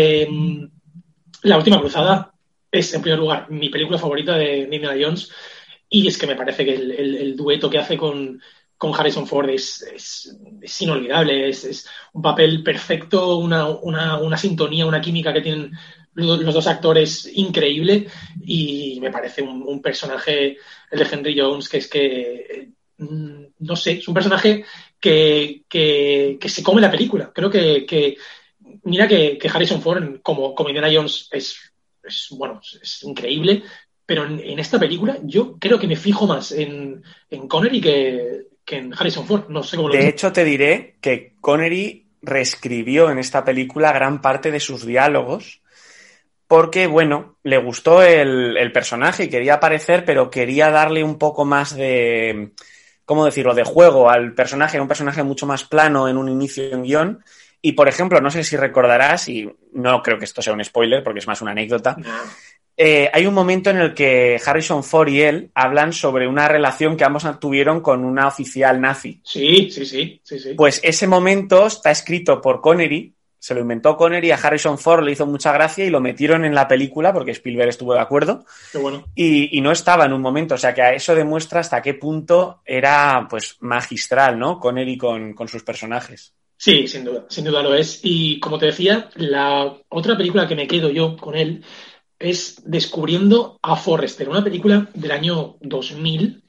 La Última Cruzada es, en primer lugar, mi película favorita de Indiana Jones, y es que me parece que el dueto que hace con Harrison Ford es inolvidable, es un papel perfecto, una sintonía, una química que tienen los dos actores increíble, y me parece un personaje, el de Henry Jones, que es que, no sé, es un personaje que se come la película. Creo que mira que Harrison Ford como Indiana Jones es increíble, pero en esta película yo creo que me fijo más en Connery que en Harrison Ford. No sé cómo lo ves. De hecho, te diré que Connery reescribió en esta película gran parte de sus diálogos porque, le gustó el personaje y quería aparecer, pero quería darle un poco más de, ¿cómo decirlo?, de juego al personaje. Era un personaje mucho más plano en un inicio en guión. Y, por ejemplo, no sé si recordarás, y no creo que esto sea un spoiler porque es más una anécdota, hay un momento en el que Harrison Ford y él hablan sobre una relación que ambos tuvieron con una oficial nazi. Sí. Pues ese momento está escrito por Connery, se lo inventó Connery, a Harrison Ford le hizo mucha gracia y lo metieron en la película porque Spielberg estuvo de acuerdo. Qué bueno. Y no estaba en un momento, o sea que a eso demuestra hasta qué punto era pues magistral, ¿no? Connery con sus personajes. Sí, sin duda lo es. Y como te decía, la otra película que me quedo yo con él es Descubriendo a Forrester, una película del año 2000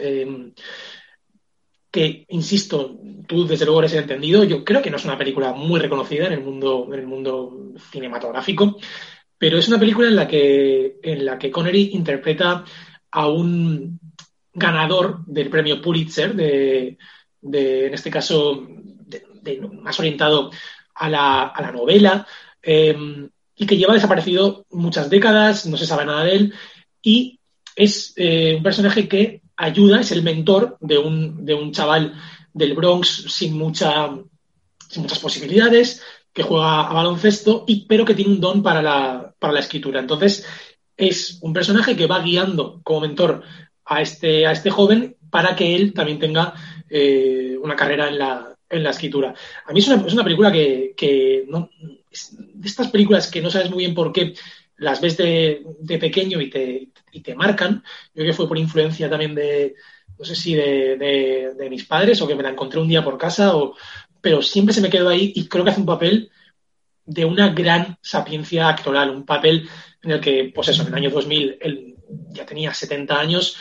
que, insisto, tú desde luego eres el entendido. Yo creo que no es una película muy reconocida en el mundo cinematográfico, pero es una película en la que Connery interpreta a un ganador del premio Pulitzer en este caso más orientado a la novela, y que lleva desaparecido muchas décadas, no se sabe nada de él, y es un personaje que ayuda, es el mentor de un chaval del Bronx sin muchas posibilidades, que juega a baloncesto, pero que tiene un don para la escritura. Entonces, es un personaje que va guiando como mentor a este joven para que él también tenga una carrera en la escritura. A mí es una película que no, es de estas películas que no sabes muy bien por qué las ves de pequeño y te marcan. Yo creo que fue por influencia también de no sé si de mis padres o que me la encontré un día por casa, pero siempre se me quedó ahí y creo que hace un papel de una gran sapiencia actoral, un papel en el que, pues eso, en el año 2000 él ya tenía 70 años,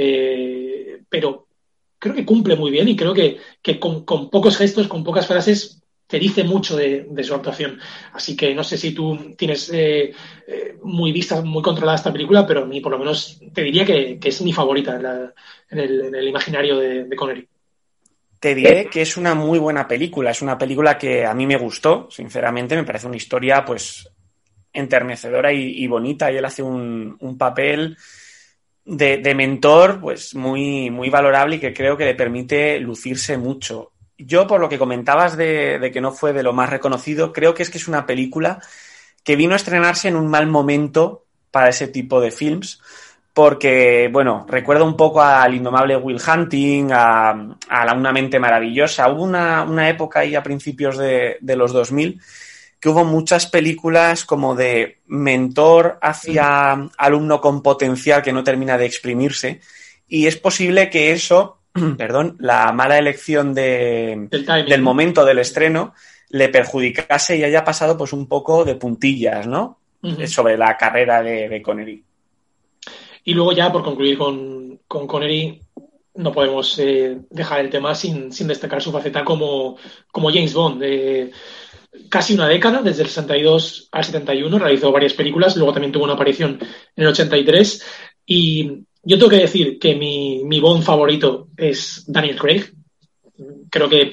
pero creo que cumple muy bien y creo que con pocos gestos, con pocas frases, te dice mucho de su actuación. Así que no sé si tú tienes muy vista, muy controlada esta película, pero a mí por lo menos te diría que es mi favorita en el imaginario de Connery. Te diré que es una muy buena película. Es una película que a mí me gustó, sinceramente. Me parece una historia, pues, enternecedora y bonita. Y él hace un papel de mentor, pues, muy, muy valorable y que creo que le permite lucirse mucho. Yo, por lo que comentabas de que no fue de lo más reconocido, creo que es una película que vino a estrenarse en un mal momento para ese tipo de films. Porque, bueno, recuerdo un poco al indomable Will Hunting, a Una mente maravillosa. Hubo una época ahí a principios de los 2000 que hubo muchas películas como de mentor hacia alumno con potencial que no termina de exprimirse. Y es posible que eso, perdón, la mala elección del momento del estreno le perjudicase y haya pasado pues un poco de puntillas, ¿no? Uh-huh. Sobre la carrera de Connery. Y luego ya, por concluir con Connery, no podemos dejar el tema sin destacar su faceta como James Bond. Casi una década, desde el 62 al 71, realizó varias películas, luego también tuvo una aparición en el 83. Y yo tengo que decir que mi Bond favorito es Daniel Craig. Creo que,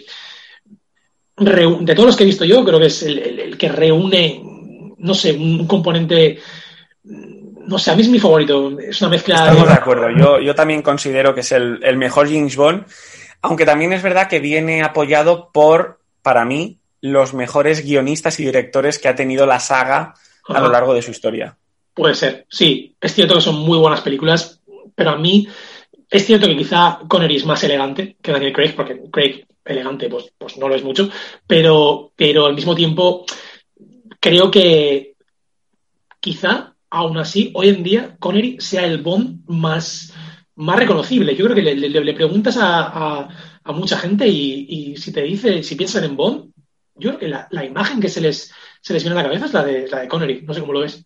de todos los que he visto yo, creo que es el que reúne, no sé, un componente... No sé, a mí es mi favorito. Es una mezcla... Estamos de acuerdo. Yo también considero que es el mejor James Bond, aunque también es verdad que viene apoyado por, para mí, los mejores guionistas y directores que ha tenido la saga a lo largo de su historia. Puede ser, sí. Es cierto que son muy buenas películas, pero a mí es cierto que quizá Connery es más elegante que Daniel Craig, porque Craig elegante pues no lo es mucho, pero al mismo tiempo creo que quizá aún así, hoy en día, Connery sea el Bond más reconocible. Yo creo que le preguntas a mucha gente y si te dice, si piensan en Bond, yo creo que la imagen que se les viene a la cabeza es la de Connery. No sé cómo lo ves.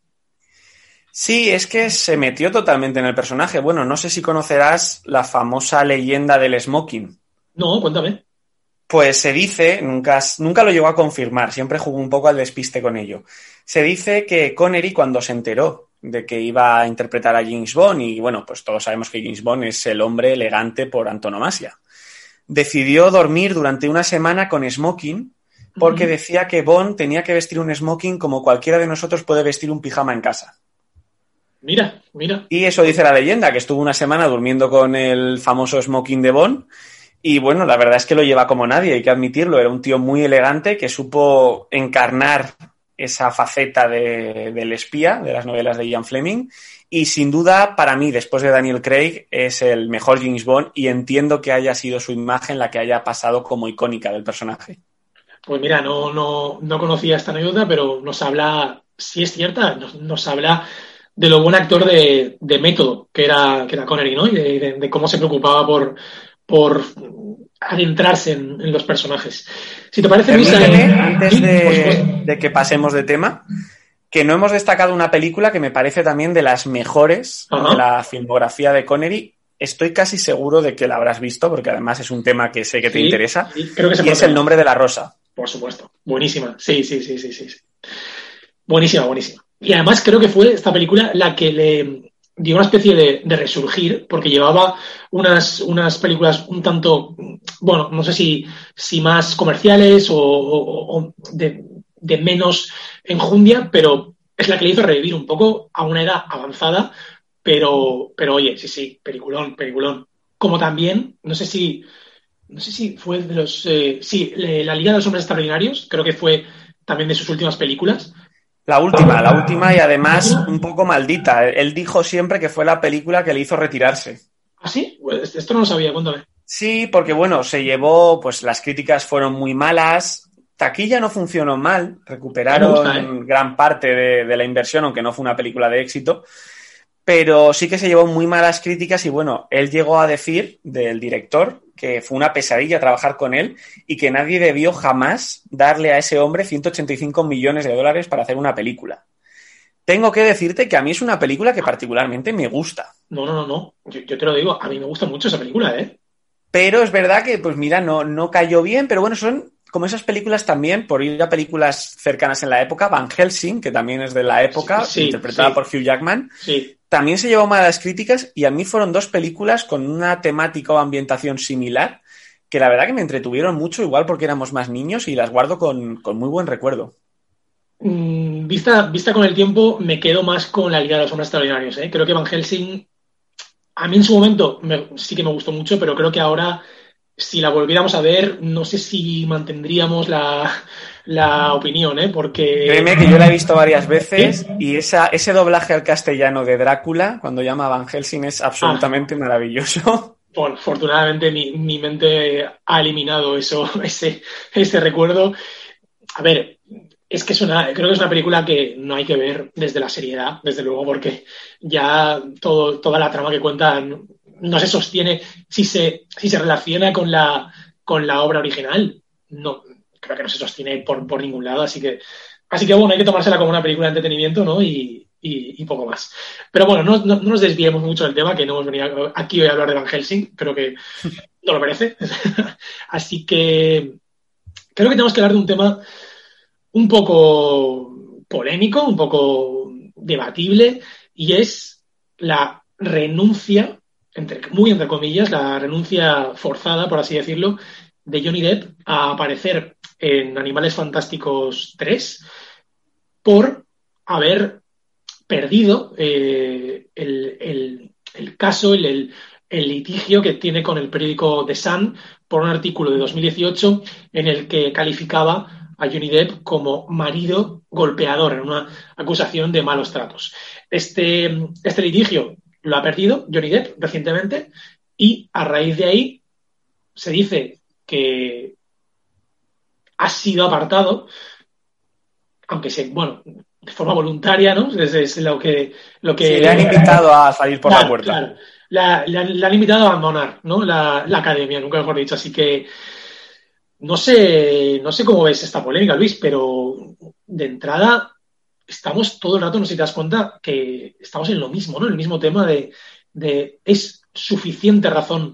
Sí, es que se metió totalmente en el personaje. Bueno, no sé si conocerás la famosa leyenda del smoking. No, cuéntame. Pues se dice, nunca lo llegó a confirmar, siempre jugó un poco al despiste con ello. Se dice que Connery, cuando se enteró de que iba a interpretar a James Bond, y bueno, pues todos sabemos que James Bond es el hombre elegante por antonomasia, decidió dormir durante una semana con smoking porque decía que Bond tenía que vestir un smoking como cualquiera de nosotros puede vestir un pijama en casa. Mira. Y eso dice la leyenda, que estuvo una semana durmiendo con el famoso smoking de Bond. Y bueno, la verdad es que lo lleva como nadie, hay que admitirlo. Era un tío muy elegante que supo encarnar esa faceta del espía de las novelas de Ian Fleming. Y sin duda, para mí, después de Daniel Craig, es el mejor James Bond y entiendo que haya sido su imagen la que haya pasado como icónica del personaje. Pues mira, no conocía esta anécdota, pero nos habla, si es cierta, nos habla de lo buen actor de método que era Connery, ¿no? Y de cómo se preocupaba por adentrarse en los personajes. Si te parece, Luis, antes de que pasemos de tema, que no hemos destacado una película que me parece también de las mejores de la filmografía de Connery. Estoy casi seguro de que la habrás visto, porque además es un tema que sé que te interesa. Sí, creo que y es El nombre de la rosa. Por supuesto. Buenísima. Sí. Buenísima. Y además creo que fue esta película la que le dio una especie de resurgir, porque llevaba unas películas un tanto, bueno, no sé si más comerciales o de menos enjundia, pero es la que le hizo revivir un poco a una edad avanzada, pero oye, sí, peliculón. Como también, no sé si fue de los... La Liga de los Hombres Extraordinarios, creo que fue también de sus últimas películas. La última y además un poco maldita. Él dijo siempre que fue la película que le hizo retirarse. ¿Ah, sí? Pues esto no lo sabía, cuéntame. Sí, porque bueno, se llevó, pues las críticas fueron muy malas, taquilla no funcionó mal, recuperaron gran parte de la inversión, aunque no fue una película de éxito, pero sí que se llevó muy malas críticas y bueno, él llegó a decir del director que fue una pesadilla trabajar con él y que nadie debió jamás darle a ese hombre 185 millones de dólares para hacer una película. Tengo que decirte que a mí es una película que particularmente me gusta. No. Yo te lo digo, a mí me gusta mucho esa película, ¿eh? Pero es verdad que, pues mira, no cayó bien, pero bueno, son como esas películas también, por ir a películas cercanas en la época, Van Helsing, que también es de la época, interpretada por Hugh Jackman, también se llevó malas críticas y a mí fueron dos películas con una temática o ambientación similar que la verdad que me entretuvieron mucho, igual porque éramos más niños y las guardo con muy buen recuerdo. Vista con el tiempo, me quedo más con la Liga de los Hombres Extraordinarios, ¿eh? Creo que Van Helsing, a mí en su momento sí que me gustó mucho, pero creo que ahora, si la volviéramos a ver, no sé si mantendríamos la opinión, ¿eh? Porque... Créeme que yo la he visto varias veces y ese doblaje al castellano de Drácula, cuando llama a Van Helsing, es absolutamente maravilloso. Bueno, afortunadamente mi mente ha eliminado ese recuerdo. A ver, creo que es una película que no hay que ver desde la seriedad, desde luego, porque ya toda la trama que cuenta no se sostiene si se relaciona con la obra original. No, creo que no se sostiene por ningún lado, así que bueno, hay que tomársela como una película de entretenimiento, ¿no? Y poco más. Pero bueno, no nos desviemos mucho del tema, que no hemos venido aquí hoy a hablar de Van Helsing, creo que no lo merece. Así que creo que tenemos que hablar de un tema un poco polémico, un poco debatible, y es la renuncia, entre comillas, la renuncia forzada, por así decirlo, de Johnny Depp a aparecer en Animales Fantásticos 3 por haber perdido el caso, el litigio que tiene con el periódico The Sun por un artículo de 2018 en el que calificaba a Johnny Depp como marido golpeador en una acusación de malos tratos. Este litigio lo ha perdido Johnny Depp recientemente y a raíz de ahí se dice que ha sido apartado, aunque de forma voluntaria, ¿no? Es lo que sí, le han invitado a salir por la puerta. Claro. Le han invitado a abandonar, ¿no? la academia, nunca mejor dicho. Así que no sé cómo ves esta polémica, Luis, pero de entrada estamos todo el rato, no sé si te das cuenta, que estamos en lo mismo, ¿no? En el mismo tema de es suficiente razón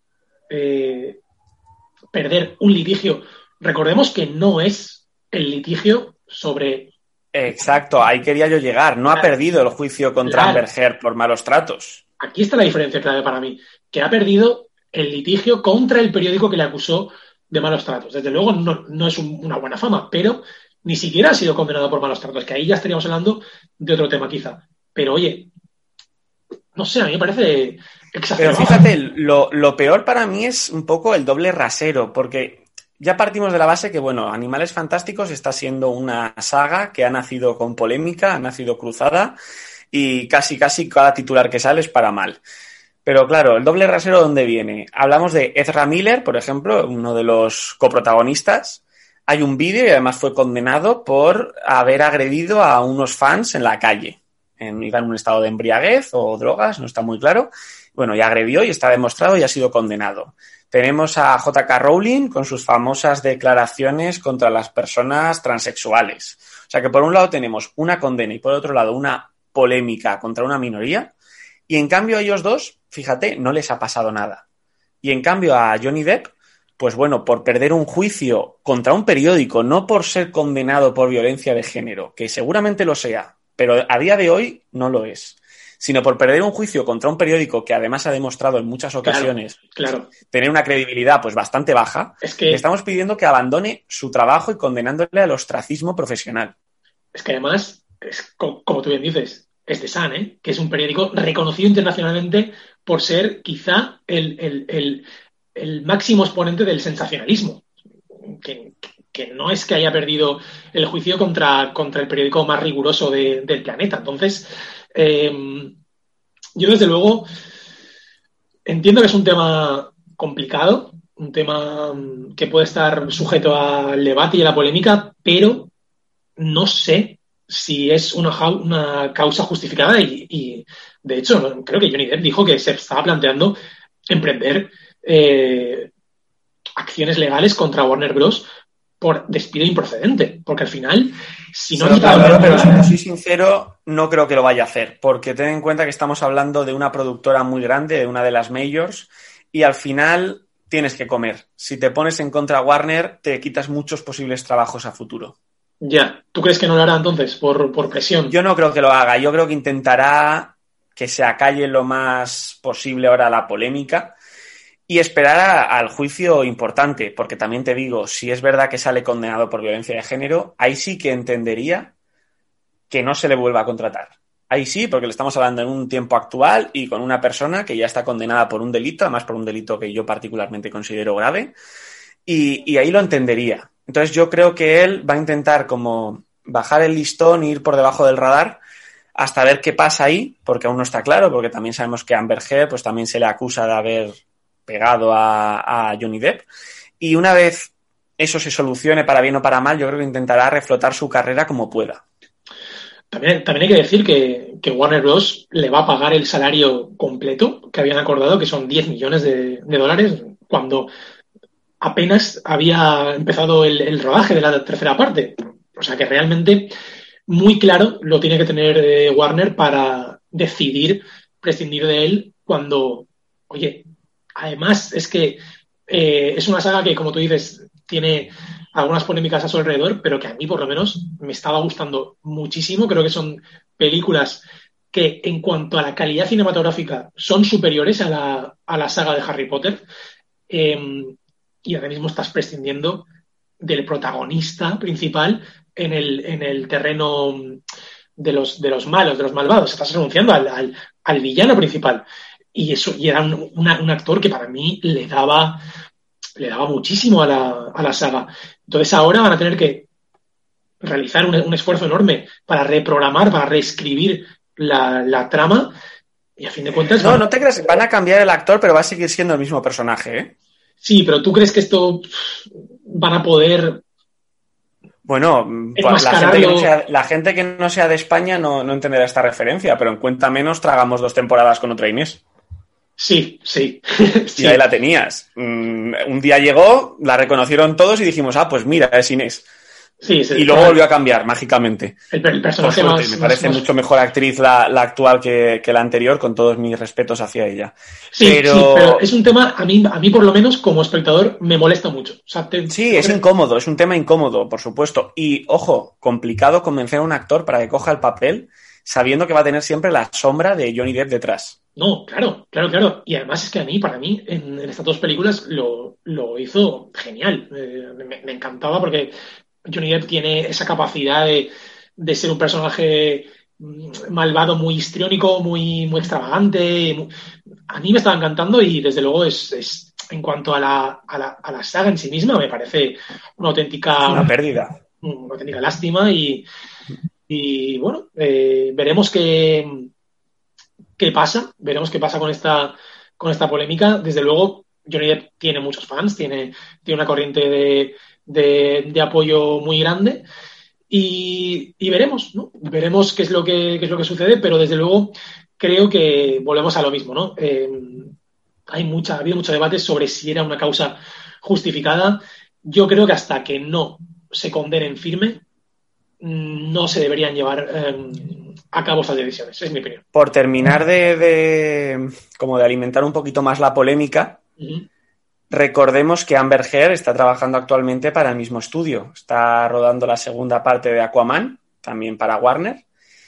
perder un litigio. Recordemos que no es el litigio sobre... Exacto, ahí quería yo llegar. No ha perdido el juicio contra Amber Heard por malos tratos. Aquí está la diferencia clave para mí, que ha perdido el litigio contra el periódico que le acusó de malos tratos. Desde luego no es una buena fama, pero ni siquiera ha sido condenado por malos tratos, que ahí ya estaríamos hablando de otro tema quizá. Pero oye, no sé, a mí me parece exagerado. Pero fíjate, lo peor para mí es un poco el doble rasero, porque ya partimos de la base que, bueno, Animales Fantásticos está siendo una saga que ha nacido con polémica, ha nacido cruzada y casi cada titular que sale es para mal. Pero claro, el doble rasero, ¿dónde viene? Hablamos de Ezra Miller, por ejemplo, uno de los coprotagonistas. Hay un vídeo y además fue condenado por haber agredido a unos fans en la calle. Iba en un estado de embriaguez o drogas, no está muy claro. Bueno, y agredió y está demostrado y ha sido condenado. Tenemos a J.K. Rowling con sus famosas declaraciones contra las personas transexuales. O sea que por un lado tenemos una condena y por otro lado una polémica contra una minoría. Y en cambio a ellos dos, fíjate, no les ha pasado nada. Y en cambio a Johnny Depp, pues bueno, por perder un juicio contra un periódico, no por ser condenado por violencia de género, que seguramente lo sea, pero a día de hoy no lo es, sino por perder un juicio contra un periódico que además ha demostrado en muchas ocasiones tener una credibilidad pues bastante baja, le estamos pidiendo que abandone su trabajo y condenándole al ostracismo profesional. Es que además, como tú bien dices, es The Sun, que es un periódico reconocido internacionalmente por ser quizá el máximo exponente del sensacionalismo, que no es que haya perdido el juicio contra el periódico más riguroso del planeta. Entonces, yo desde luego entiendo que es un tema complicado, un tema que puede estar sujeto al debate y a la polémica, pero no sé si es una causa justificada y de hecho, ¿no? Creo que Johnny Depp dijo que se estaba planteando emprender acciones legales contra Warner Bros. Por despido improcedente, porque al final, si no... Claro, pero si soy sincero, no creo que lo vaya a hacer, porque ten en cuenta que estamos hablando de una productora muy grande, de una de las majors, y al final tienes que comer. Si te pones en contra Warner, te quitas muchos posibles trabajos a futuro. Ya, ¿tú crees que no lo hará entonces, por presión? Yo no creo que lo haga, yo creo que intentará que se acalle lo más posible ahora la polémica y esperar al juicio importante, porque también te digo, si es verdad que sale condenado por violencia de género, ahí sí que entendería que no se le vuelva a contratar. Ahí sí, porque le estamos hablando en un tiempo actual y con una persona que ya está condenada por un delito, además por un delito que yo particularmente considero grave, y ahí lo entendería. Entonces yo creo que él va a intentar como bajar el listón e ir por debajo del radar hasta ver qué pasa ahí, porque aún no está claro, porque también sabemos que a Amber Heard pues también se le acusa de haber pegado a Johnny Depp, y una vez eso se solucione para bien o para mal, yo creo que intentará reflotar su carrera como pueda. También hay que decir que Warner Bros. Le va a pagar el salario completo que habían acordado, que son 10 millones de dólares, cuando apenas había empezado el rodaje de la tercera parte. O sea que realmente muy claro lo tiene que tener Warner para decidir prescindir de él cuando, oye, además es que es una saga que, como tú dices, tiene algunas polémicas a su alrededor, pero que a mí por lo menos me estaba gustando muchísimo. Creo que son películas que en cuanto a la calidad cinematográfica son superiores a la saga de Harry Potter. Y ahora mismo estás prescindiendo del protagonista principal en el terreno de los malos, de los malvados. Estás renunciando al villano principal. Y era un actor que para mí le daba muchísimo a la saga. Entonces ahora van a tener que realizar un esfuerzo enorme para reprogramar, para reescribir la trama, y a fin de cuentas... No te creas, van a cambiar el actor, pero va a seguir siendo el mismo personaje, ¿eh? Sí, pero ¿tú crees que esto van a poder... Bueno, la gente que no sea de España no entenderá esta referencia, pero en Cuenta Menos tragamos 2 temporadas con otra Inés. Sí. Y ahí la tenías. Un día llegó, la reconocieron todos y dijimos, pues mira, es Inés. Sí, y luego volvió a cambiar mágicamente. El personaje me parece mucho mejor actriz la actual que la anterior, con todos mis respetos hacia ella. Sí, pero es un tema, a mí por lo menos como espectador me molesta mucho. O sea, es incómodo, es un tema incómodo, por supuesto. Y, ojo, complicado convencer a un actor para que coja el papel sabiendo que va a tener siempre la sombra de Johnny Depp detrás. No, claro. Y además es que para mí, en estas 2 películas lo hizo genial. Me encantaba porque Johnny Depp tiene esa capacidad de ser un personaje malvado, muy histriónico, muy, muy extravagante. A mí me estaba encantando y desde luego es en cuanto a la saga en sí misma, me parece una auténtica... Una pérdida. Una auténtica lástima y bueno, veremos qué pasa. Veremos qué pasa con esta polémica. Desde luego, Johnny Depp tiene muchos fans, tiene una corriente de apoyo muy grande y veremos, ¿no? Veremos qué es lo que sucede, pero desde luego creo que volvemos a lo mismo, ¿no? Ha habido mucho debate sobre si era una causa justificada. Yo creo que hasta que no se condene en firme, no se deberían llevar a cabo estas decisiones, es mi opinión. Por terminar de alimentar un poquito más la polémica, recordemos que Amber Heard está trabajando actualmente para el mismo estudio. Está rodando la segunda parte de Aquaman, también para Warner.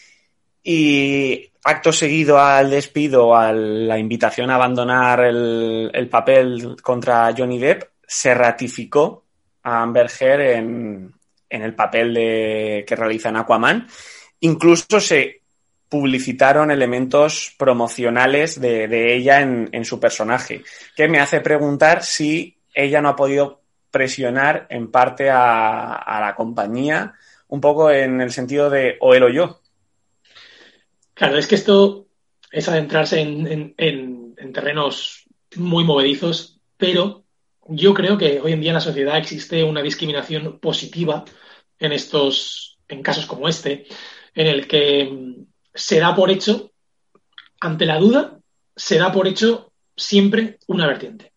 Y acto seguido al despido, a la invitación a abandonar el papel contra Johnny Depp, se ratificó a Amber Heard en el papel que realiza en Aquaman. Incluso se publicitaron elementos promocionales de ella en su personaje, que me hace preguntar si ella no ha podido presionar en parte a la compañía, un poco en el sentido de o él o yo. Claro, es que esto es adentrarse en terrenos muy movedizos, pero yo creo que hoy en día en la sociedad existe una discriminación positiva en casos como este, en el que se da por hecho, ante la duda, se da por hecho siempre una vertiente.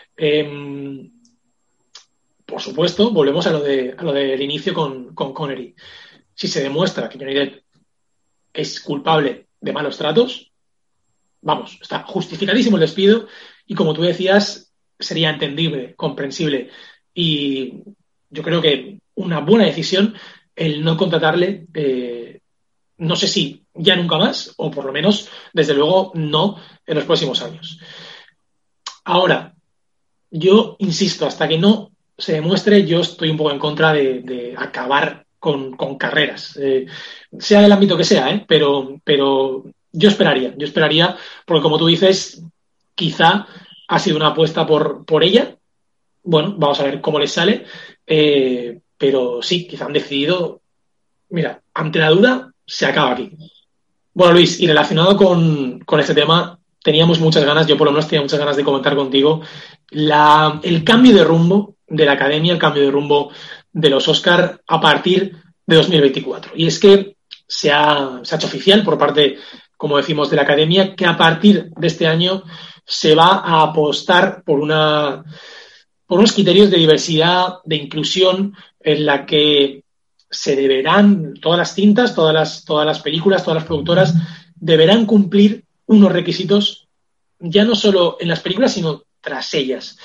Por supuesto, volvemos a lo del inicio con Connery. Si se demuestra que Johnny Depp es culpable de malos tratos, vamos, está justificadísimo el despido y, como tú decías, sería entendible, comprensible y yo creo que una buena decisión el no contratarle, no sé si ya nunca más o por lo menos, desde luego, no en los próximos años. Ahora, yo insisto, hasta que no se demuestre, yo estoy un poco en contra de acabar con carreras, sea del ámbito que sea, pero yo esperaría, porque como tú dices, quizá ha sido una apuesta por ella. Bueno, vamos a ver cómo les sale, pero sí, quizá han decidido, mira, ante la duda, se acaba aquí. Bueno, Luis, y relacionado con este tema, teníamos muchas ganas, yo por lo menos tenía muchas ganas de comentar contigo el cambio de rumbo de la Academia, el cambio de rumbo de los Oscar a partir de 2024. Y es que se ha hecho oficial por parte, como decimos, de la Academia, que a partir de este año se va a apostar por unos criterios de diversidad, de inclusión, en la que se deberán, todas las cintas, todas las películas, todas las productoras, deberán cumplir unos requisitos, ya no solo en las películas, sino tras ellas.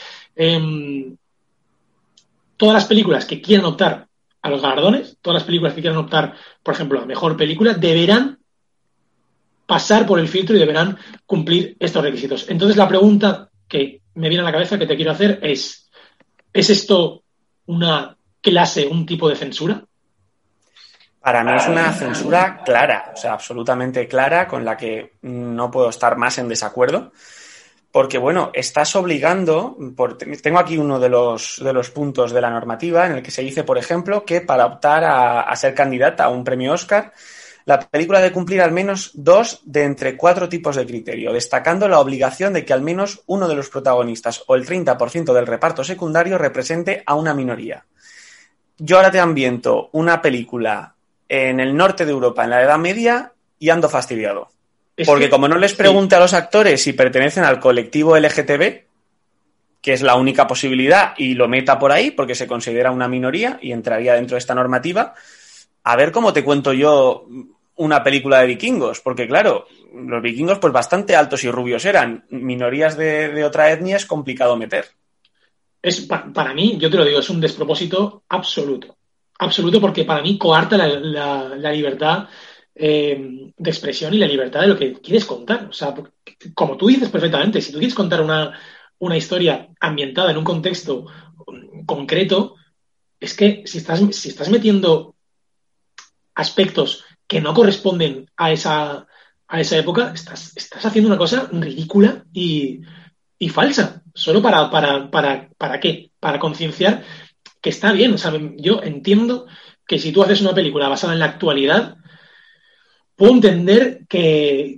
Todas las películas que quieran optar a los galardones, todas las películas que quieran optar, por ejemplo, a mejor película, deberán pasar por el filtro y deberán cumplir estos requisitos. Entonces, la pregunta que me viene a la cabeza, que te quiero hacer, ¿es esto una clase, un tipo de censura? Para mí es una censura clara, o sea, absolutamente clara, con la que no puedo estar más en desacuerdo. Porque, bueno, estás obligando, tengo aquí uno de los puntos de la normativa en el que se dice, por ejemplo, que para optar a ser candidata a un premio Oscar, la película debe cumplir al menos 2 de entre 4 tipos de criterio, destacando la obligación de que al menos uno de los protagonistas o el 30% del reparto secundario represente a una minoría. Yo ahora te ambiento una película en el norte de Europa, en la Edad Media, y ando fastidiado. Porque como no les pregunte a los actores si pertenecen al colectivo LGTB, que es la única posibilidad, y lo meta por ahí porque se considera una minoría y entraría dentro de esta normativa, a ver cómo te cuento yo una película de vikingos. Porque claro, los vikingos pues bastante altos y rubios eran. Minorías de otra etnia es complicado meter. Para mí, yo te lo digo, es un despropósito absoluto. Absoluto, porque para mí coarta la libertad de expresión y la libertad de lo que quieres contar. O sea, como tú dices perfectamente, si tú quieres contar una historia ambientada en un contexto concreto, es que si estás metiendo aspectos que no corresponden a esa época, estás haciendo una cosa ridícula y falsa. Solo ¿para qué? Para concienciar que está bien. O sea, yo entiendo que si tú haces una película basada en la actualidad, puedo entender que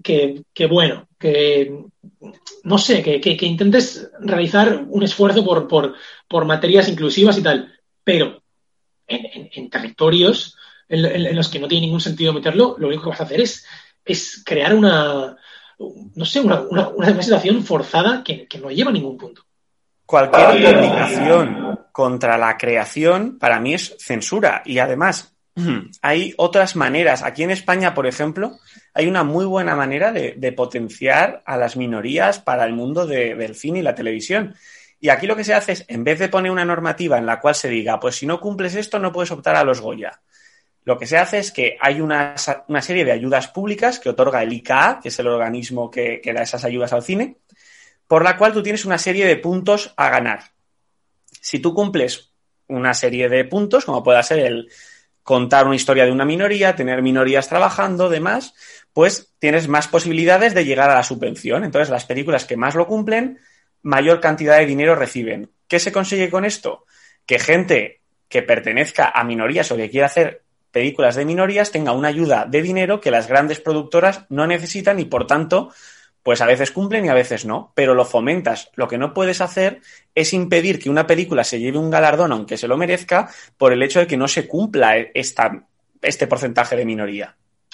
no sé, que intentes realizar un esfuerzo por materias inclusivas y tal, pero en territorios en los que no tiene ningún sentido meterlo, lo único que vas a hacer es crear una situación forzada que no lleva a ningún punto. Cualquier obligación contra la creación para mí es censura. Y además hay otras maneras. Aquí en España, por ejemplo, hay una muy buena manera de potenciar a las minorías para el mundo del cine y la televisión. Y aquí lo que se hace es, en vez de poner una normativa en la cual se diga, pues si no cumples esto no puedes optar a los Goya, lo que se hace es que hay una serie de ayudas públicas que otorga el ICA, que es el organismo que da esas ayudas al cine, por la cual tú tienes una serie de puntos a ganar. Si tú cumples una serie de puntos, como pueda ser el contar una historia de una minoría, tener minorías trabajando, demás, pues tienes más posibilidades de llegar a la subvención. Entonces, las películas que más lo cumplen, mayor cantidad de dinero reciben. ¿Qué se consigue con esto? Que gente que pertenezca a minorías o que quiera hacer películas de minorías tenga una ayuda de dinero que las grandes productoras no necesitan y, por tanto, pues a veces cumplen y a veces no, pero lo fomentas. Lo que no puedes hacer es impedir que una película se lleve un galardón, aunque se lo merezca, por el hecho de que no se cumpla este porcentaje de minoría.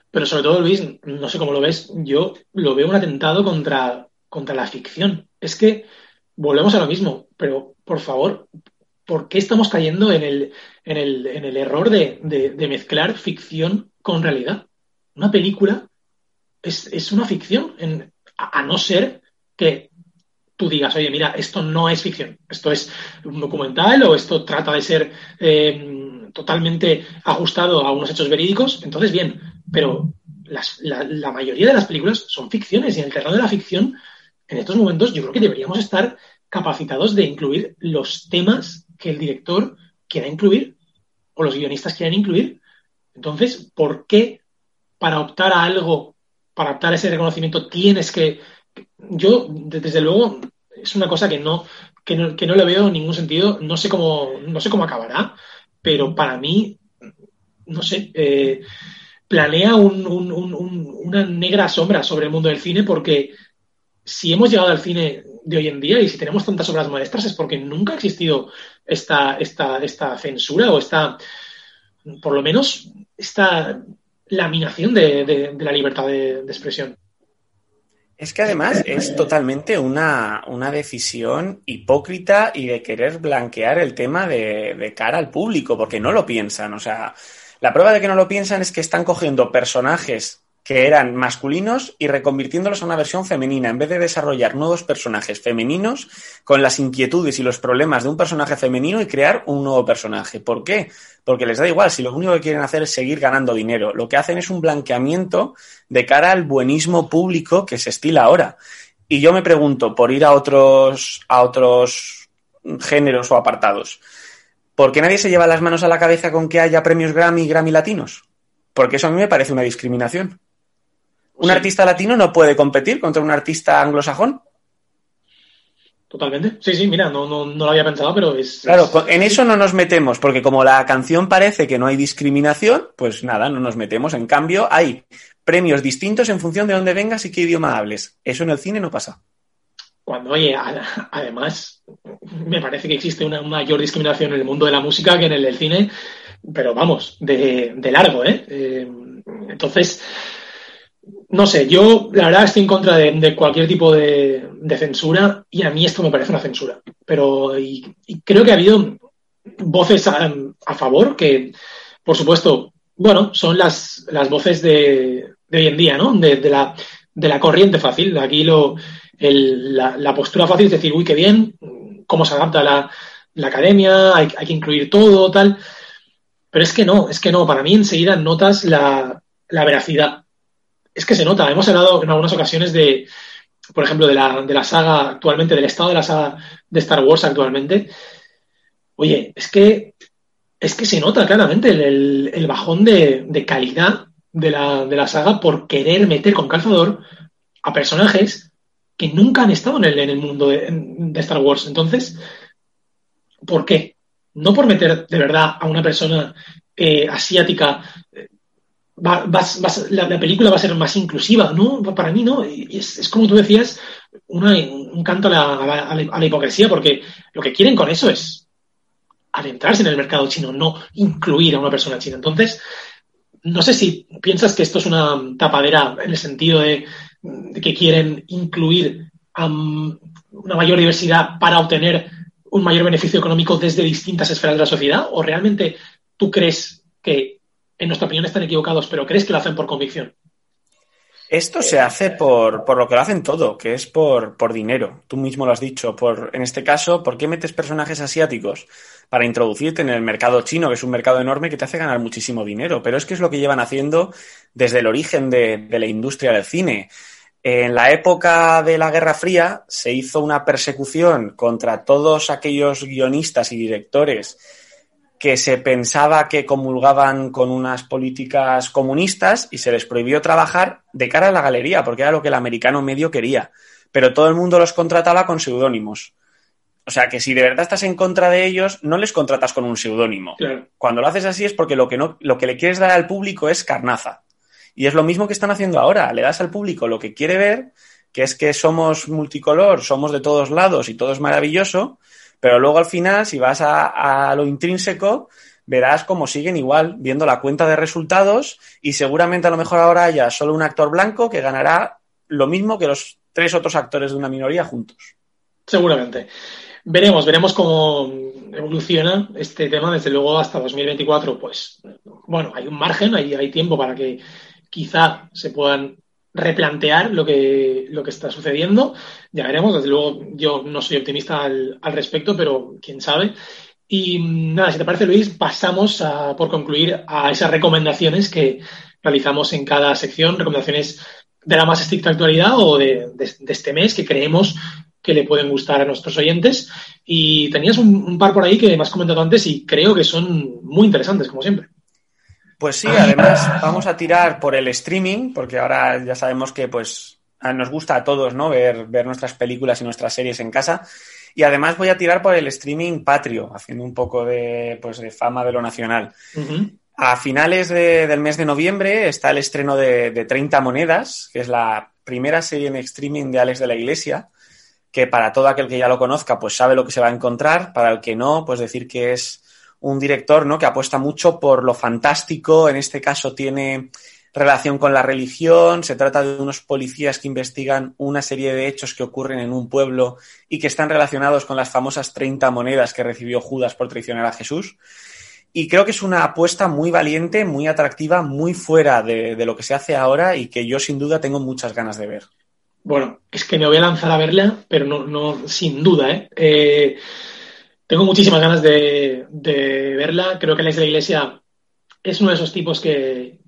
Pero sobre todo, Luis, no sé cómo lo ves, yo lo veo un atentado contra la ficción. Es que volvemos a lo mismo, pero por favor, ¿por qué estamos cayendo en el error de mezclar ficción con realidad? Una película es una ficción, a no ser que tú digas, oye, mira, esto no es ficción, esto es un documental o esto trata de ser totalmente ajustado a unos hechos verídicos, entonces bien, pero la mayoría de las películas son ficciones y en el terreno de la ficción, en estos momentos yo creo que deberíamos estar capacitados de incluir los temas que el director quiera incluir o los guionistas quieran incluir. Entonces, ¿por qué para optar a algo, para optar a ese reconocimiento, tienes que... Yo, desde luego, es una cosa que no le veo ningún sentido, no sé cómo acabará, pero para mí, no sé, planea una negra sombra sobre el mundo del cine, porque si hemos llegado al cine de hoy en día y si tenemos tantas obras maestras es porque nunca ha existido esta censura o por lo menos, esta laminación de la libertad de expresión. Es que además es totalmente una decisión hipócrita y de querer blanquear el tema de cara al público, porque no lo piensan. O sea, la prueba de que no lo piensan es que están cogiendo personajes que eran masculinos y reconvirtiéndolos a una versión femenina, en vez de desarrollar nuevos personajes femeninos con las inquietudes y los problemas de un personaje femenino y crear un nuevo personaje. ¿Por qué? Porque les da igual, si lo único que quieren hacer es seguir ganando dinero. Lo que hacen es un blanqueamiento de cara al buenismo público que se estila ahora. Y yo me pregunto, por ir a otros géneros o apartados, ¿por qué nadie se lleva las manos a la cabeza con que haya premios Grammy y Grammy latinos? Porque eso a mí me parece una discriminación. ¿Un artista latino no puede competir contra un artista anglosajón? Totalmente. Sí, mira, no lo había pensado, pero es... Claro, en eso no nos metemos, porque como la canción parece que no hay discriminación, pues nada, no nos metemos. En cambio, hay premios distintos en función de dónde vengas y qué idioma hables. Eso en el cine no pasa. Cuando, oye, además, me parece que existe una mayor discriminación en el mundo de la música que en el del cine, pero vamos, de largo, ¿eh? Entonces... No sé, yo la verdad estoy en contra de cualquier tipo de censura y a mí esto me parece una censura. Pero y creo que ha habido voces a favor que, por supuesto, bueno, son las voces de hoy en día, ¿no? De la corriente fácil. Aquí la postura fácil es decir, uy, qué bien, cómo se adapta la academia, hay que incluir todo, tal. Pero es que no, para mí enseguida notas la veracidad. Es que se nota, hemos hablado en algunas ocasiones por ejemplo, de la saga actualmente, del estado de la saga de Star Wars actualmente. Oye, es que se nota claramente el bajón de calidad de la saga por querer meter con calzador a personajes que nunca han estado en el mundo de Star Wars. Entonces, ¿por qué? No por meter de verdad a una persona asiática... la película va a ser más inclusiva, ¿no? Para mí no. Es como tú decías, un canto a la hipocresía, porque lo que quieren con eso es adentrarse en el mercado chino, no incluir a una persona china. Entonces, no sé si piensas que esto es una tapadera en el sentido de que quieren incluir una mayor diversidad para obtener un mayor beneficio económico desde distintas esferas de la sociedad, o realmente tú crees que en nuestra opinión están equivocados, pero ¿crees que lo hacen por convicción? Esto se hace por lo que lo hacen todo, que es por dinero. Tú mismo lo has dicho. En este caso, ¿por qué metes personajes asiáticos? Para introducirte en el mercado chino, que es un mercado enorme que te hace ganar muchísimo dinero. Pero es que es lo que llevan haciendo desde el origen de la industria del cine. En la época de la Guerra Fría se hizo una persecución contra todos aquellos guionistas y directores que se pensaba que comulgaban con unas políticas comunistas y se les prohibió trabajar de cara a la galería, porque era lo que el americano medio quería. Pero todo el mundo los contrataba con seudónimos. O sea, que si de verdad estás en contra de ellos, no les contratas con un seudónimo. Claro. Cuando lo haces así es porque lo que le quieres dar al público es carnaza. Y es lo mismo que están haciendo ahora. Le das al público lo que quiere ver, que es que somos multicolor, somos de todos lados y todo es maravilloso. Pero luego al final, si vas a lo intrínseco, verás cómo siguen igual viendo la cuenta de resultados y seguramente a lo mejor ahora haya solo un actor blanco que ganará lo mismo que los 3 otros actores de una minoría juntos. Seguramente. Veremos cómo evoluciona este tema. Desde luego hasta 2024, pues, bueno, hay un margen, hay tiempo para que quizá se puedan replantear lo que está sucediendo. Ya veremos. Desde luego yo no soy optimista al respecto, pero quién sabe. Y nada, si te parece, Luis, pasamos por concluir a esas recomendaciones que realizamos en cada sección, recomendaciones de la más estricta actualidad o de este mes que creemos que le pueden gustar a nuestros oyentes. Y tenías un par por ahí que me has comentado antes y creo que son muy interesantes, como siempre. Pues sí, además vamos a tirar por el streaming, porque ahora ya sabemos que pues nos gusta a todos, ¿no? Ver nuestras películas y nuestras series en casa. Y además voy a tirar por el streaming patrio, haciendo un poco de fama de lo nacional. Uh-huh. A finales del mes de noviembre está el estreno de 30 monedas, que es la primera serie en streaming de Alex de la Iglesia, que para todo aquel que ya lo conozca pues sabe lo que se va a encontrar. Para el que no, pues decir que es un director, ¿no?, que apuesta mucho por lo fantástico. En este caso tiene relación con la religión. Se trata de unos policías que investigan una serie de hechos que ocurren en un pueblo y que están relacionados con las famosas 30 monedas que recibió Judas por traicionar a Jesús. Y creo que es una apuesta muy valiente, muy atractiva, muy fuera de lo que se hace ahora y que yo sin duda tengo muchas ganas de ver. Bueno, es que me voy a lanzar a verla, pero no sin duda, ¿eh? Tengo muchísimas ganas de verla. Creo que Alex de la Iglesia es uno de esos tipos que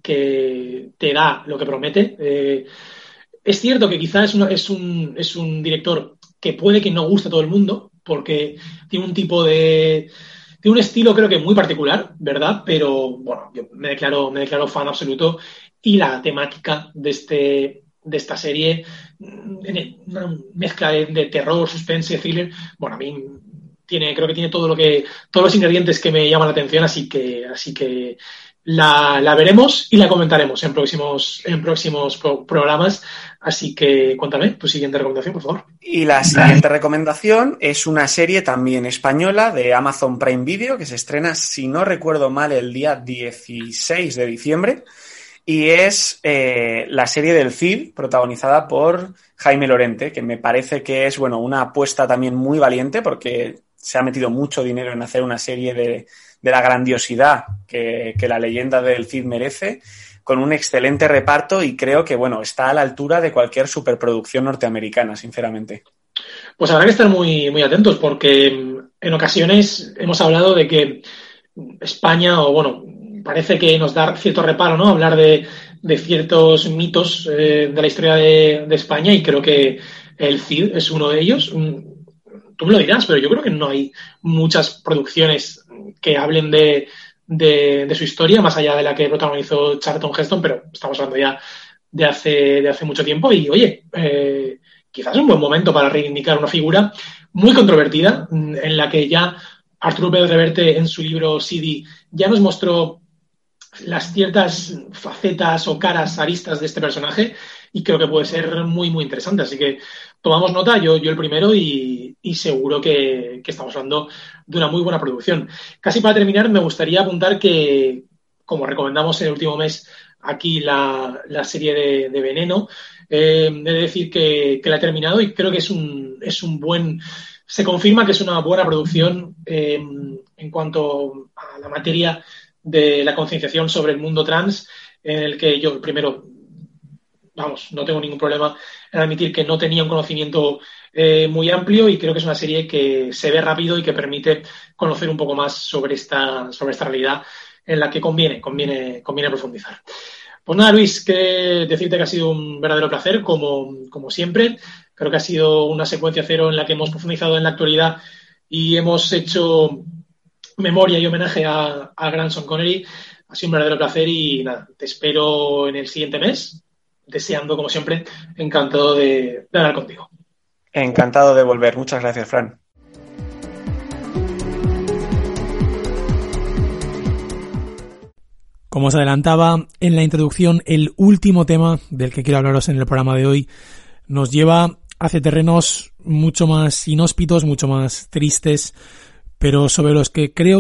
te da lo que promete. Es cierto que quizás es un director que puede que no guste a todo el mundo, porque tiene tiene un estilo creo que muy particular, ¿verdad? Pero bueno, yo me declaro fan absoluto y la temática de esta serie, una mezcla de terror, suspense, thriller, bueno, a mí creo que tiene todos los ingredientes que me llaman la atención, así que la veremos y la comentaremos en próximos programas. Así que cuéntame tu siguiente recomendación, por favor. Y la siguiente recomendación es una serie también española de Amazon Prime Video que se estrena, si no recuerdo mal, el día 16 de diciembre. Y es la serie del Cid, protagonizada por Jaime Lorente, que me parece que es una apuesta también muy valiente porque se ha metido mucho dinero en hacer una serie de la grandiosidad que la leyenda del Cid merece, con un excelente reparto y creo que está a la altura de cualquier superproducción norteamericana, sinceramente. Pues habrá que estar muy, muy atentos porque en ocasiones hemos hablado de que España, parece que nos da cierto reparo, ¿no?, hablar de ciertos mitos de la historia de España, y creo que el Cid es uno de ellos. Tú me lo dirás, pero yo creo que no hay muchas producciones que hablen de su historia, más allá de la que protagonizó Charlton Heston, pero estamos hablando ya de hace mucho tiempo. Y oye, quizás es un buen momento para reivindicar una figura muy controvertida, en la que ya Arturo Pérez Reverte en su libro Sidi ya nos mostró las ciertas facetas o caras, aristas de este personaje, y creo que puede ser muy, muy interesante. Así que tomamos nota, yo el primero, y seguro que estamos hablando de una muy buena producción. Casi para terminar, me gustaría apuntar que, como recomendamos en el último mes aquí la serie de Veneno, he de decir que la he terminado y creo que se confirma que es una buena producción en cuanto a la materia de la concienciación sobre el mundo trans, en el que yo primero, no tengo ningún problema en admitir que no tenía un conocimiento muy amplio, y creo que es una serie que se ve rápido y que permite conocer un poco más sobre esta realidad en la que conviene profundizar. Pues nada, Luis, que decirte que ha sido un verdadero placer, como siempre. Creo que ha sido una secuencia cero en la que hemos profundizado en la actualidad y hemos hecho memoria y homenaje a gran Sean Connery. Ha sido un verdadero placer y nada, te espero en el siguiente mes, deseando, como siempre, encantado de hablar contigo. Encantado de volver. Muchas gracias, Fran. Como os adelantaba en la introducción, el último tema del que quiero hablaros en el programa de hoy nos lleva hacia terrenos mucho más inhóspitos, mucho más tristes, pero sobre los que creo que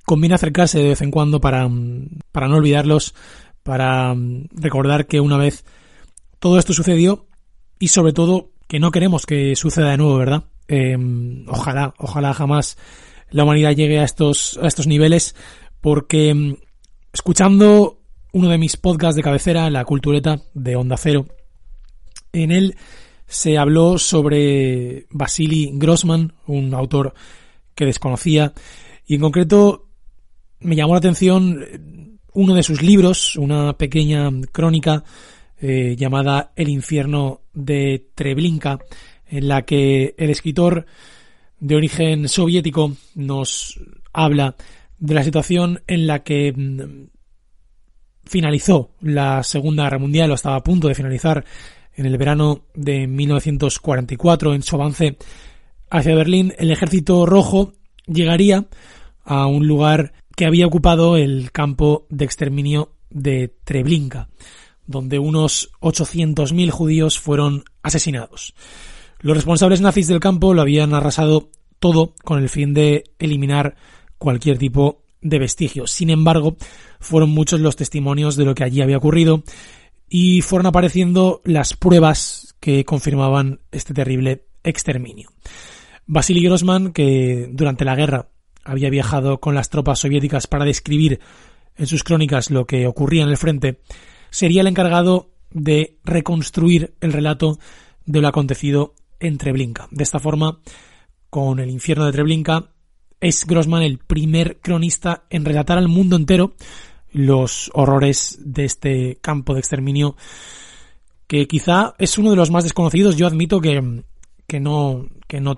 conviene acercarse de vez en cuando para no olvidarlos, para recordar que una vez todo esto sucedió y sobre todo que no queremos que suceda de nuevo, ¿verdad? Ojalá jamás la humanidad llegue a estos niveles, porque escuchando uno de mis podcasts de cabecera, La Cultureta de Onda Cero, en él se habló sobre Vasily Grossman, un autor que desconocía, y en concreto me llamó la atención uno de sus libros, una pequeña crónica llamada El infierno de Treblinka, en la que el escritor de origen soviético nos habla de la situación en la que finalizó la Segunda Guerra Mundial, o estaba a punto de finalizar en el verano de 1944. En su avance hacia Berlín, el Ejército Rojo llegaría a un lugar que había ocupado el campo de exterminio de Treblinka, donde unos 800.000 judíos fueron asesinados. Los responsables nazis del campo lo habían arrasado todo con el fin de eliminar cualquier tipo de vestigio. Sin embargo, fueron muchos los testimonios de lo que allí había ocurrido y fueron apareciendo las pruebas que confirmaban este terrible exterminio. Vasily Grossman, que durante la guerra había viajado con las tropas soviéticas para describir en sus crónicas lo que ocurría en el frente, sería el encargado de reconstruir el relato de lo acontecido en Treblinka. De esta forma, con El infierno de Treblinka, es Grossman el primer cronista en relatar al mundo entero los horrores de este campo de exterminio, que quizá es uno de los más desconocidos. Yo admito que no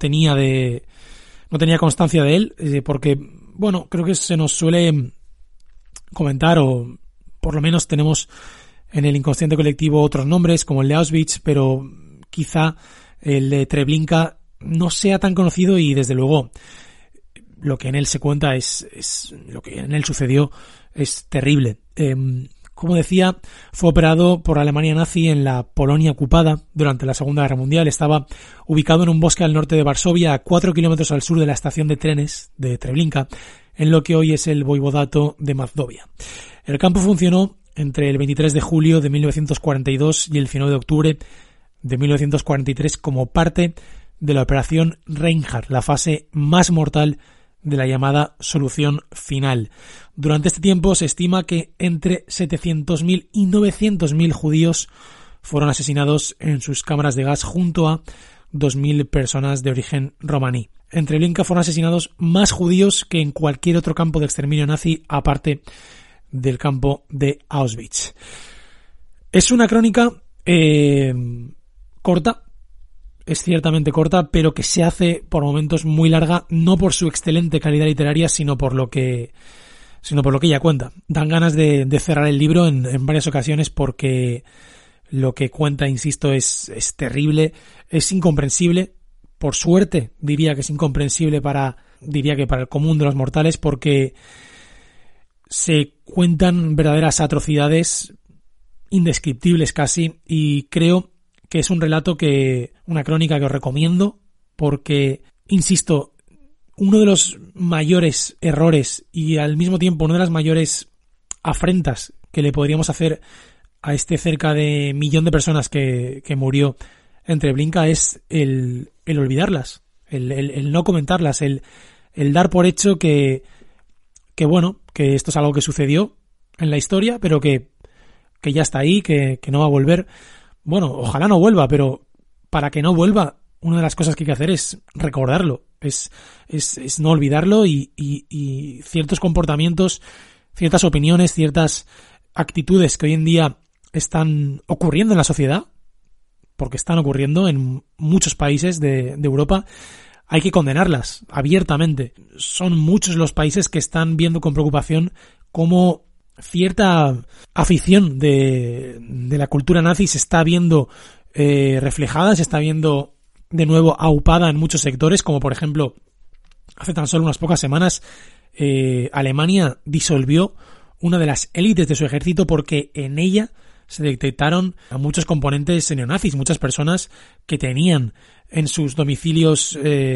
tenía constancia de él, porque, bueno, creo que se nos suele comentar, o por lo menos tenemos en el inconsciente colectivo otros nombres, como el de Auschwitz, pero quizá el de Treblinka no sea tan conocido, y desde luego lo que en él se cuenta es lo que en él sucedió es terrible. Como decía, fue operado por la Alemania nazi en la Polonia ocupada durante la Segunda Guerra Mundial. Estaba ubicado en un bosque al norte de Varsovia, a 4 kilómetros al sur de la estación de trenes de Treblinka, en lo que hoy es el voivodato de Mazdovia. El campo funcionó entre el 23 de julio de 1942 y el 19 de octubre de 1943 como parte de la Operación Reinhardt, la fase más mortal de la llamada solución final. Durante este tiempo se estima que entre 700.000 y 900.000 judíos fueron asesinados en sus cámaras de gas, junto a 2.000 personas de origen romaní. En Treblinka fueron asesinados más judíos que en cualquier otro campo de exterminio nazi, aparte del campo de Auschwitz. Es una crónica corta, es ciertamente corta, pero que se hace por momentos muy larga, no por su excelente calidad literaria, sino por lo que ella cuenta. Dan ganas de cerrar el libro en varias ocasiones, porque lo que cuenta, insisto, es terrible, es incomprensible. Por suerte, diría que es incomprensible para el común de los mortales, porque se cuentan verdaderas atrocidades indescriptibles casi, y creo que es un relato, una crónica que os recomiendo, porque, insisto, uno de los mayores errores y al mismo tiempo una de las mayores afrentas que le podríamos hacer a este cerca de 1 millón de personas que murió en Treblinka es el olvidarlas, el no comentarlas, el dar por hecho que esto es algo que sucedió en la historia, pero que ya está ahí, que no va a volver. Bueno, ojalá no vuelva, pero para que no vuelva, una de las cosas que hay que hacer es recordarlo, es no olvidarlo, y ciertos comportamientos, ciertas opiniones, ciertas actitudes que hoy en día están ocurriendo en la sociedad, porque están ocurriendo en muchos países de Europa, hay que condenarlas abiertamente. Son muchos los países que están viendo con preocupación cómo cierta afición de la cultura nazi se está viendo reflejada, se está viendo de nuevo aupada en muchos sectores, como por ejemplo, hace tan solo unas pocas semanas Alemania disolvió una de las élites de su ejército porque en ella se detectaron a muchos componentes neonazis, muchas personas que tenían en sus domicilios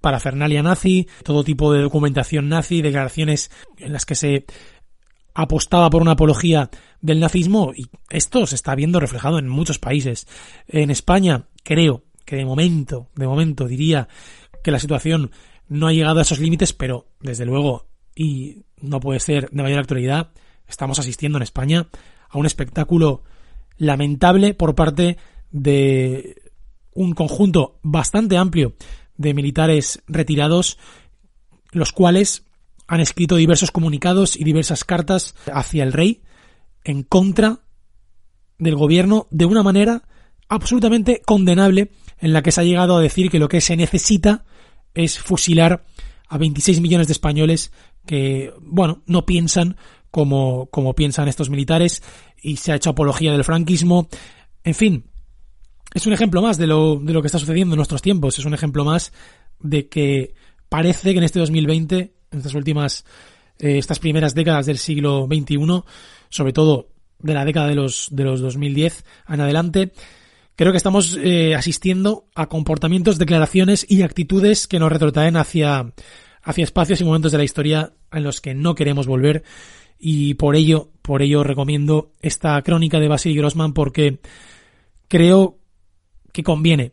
parafernalia nazi, todo tipo de documentación nazi, declaraciones en las que se apostaba por una apología del nazismo, y esto se está viendo reflejado en muchos países. En España creo que de momento diría que la situación no ha llegado a esos límites, pero desde luego, y no puede ser de mayor actualidad, estamos asistiendo en España a un espectáculo lamentable por parte de un conjunto bastante amplio de militares retirados, los cuales han escrito diversos comunicados y diversas cartas hacia el rey en contra del gobierno de una manera absolutamente condenable, en la que se ha llegado a decir que lo que se necesita es fusilar a 26 millones de españoles que, bueno, no piensan como piensan estos militares, y se ha hecho apología del franquismo. En fin, es un ejemplo más de lo que está sucediendo en nuestros tiempos. Es un ejemplo más de que parece que en este 2020, en estas primeras décadas del siglo XXI, sobre todo de la década de los 2010 en adelante, creo que estamos asistiendo a comportamientos, declaraciones y actitudes que nos retrotraen hacia espacios y momentos de la historia en los que no queremos volver. Y por ello recomiendo esta crónica de Vasily Grossman, porque creo que conviene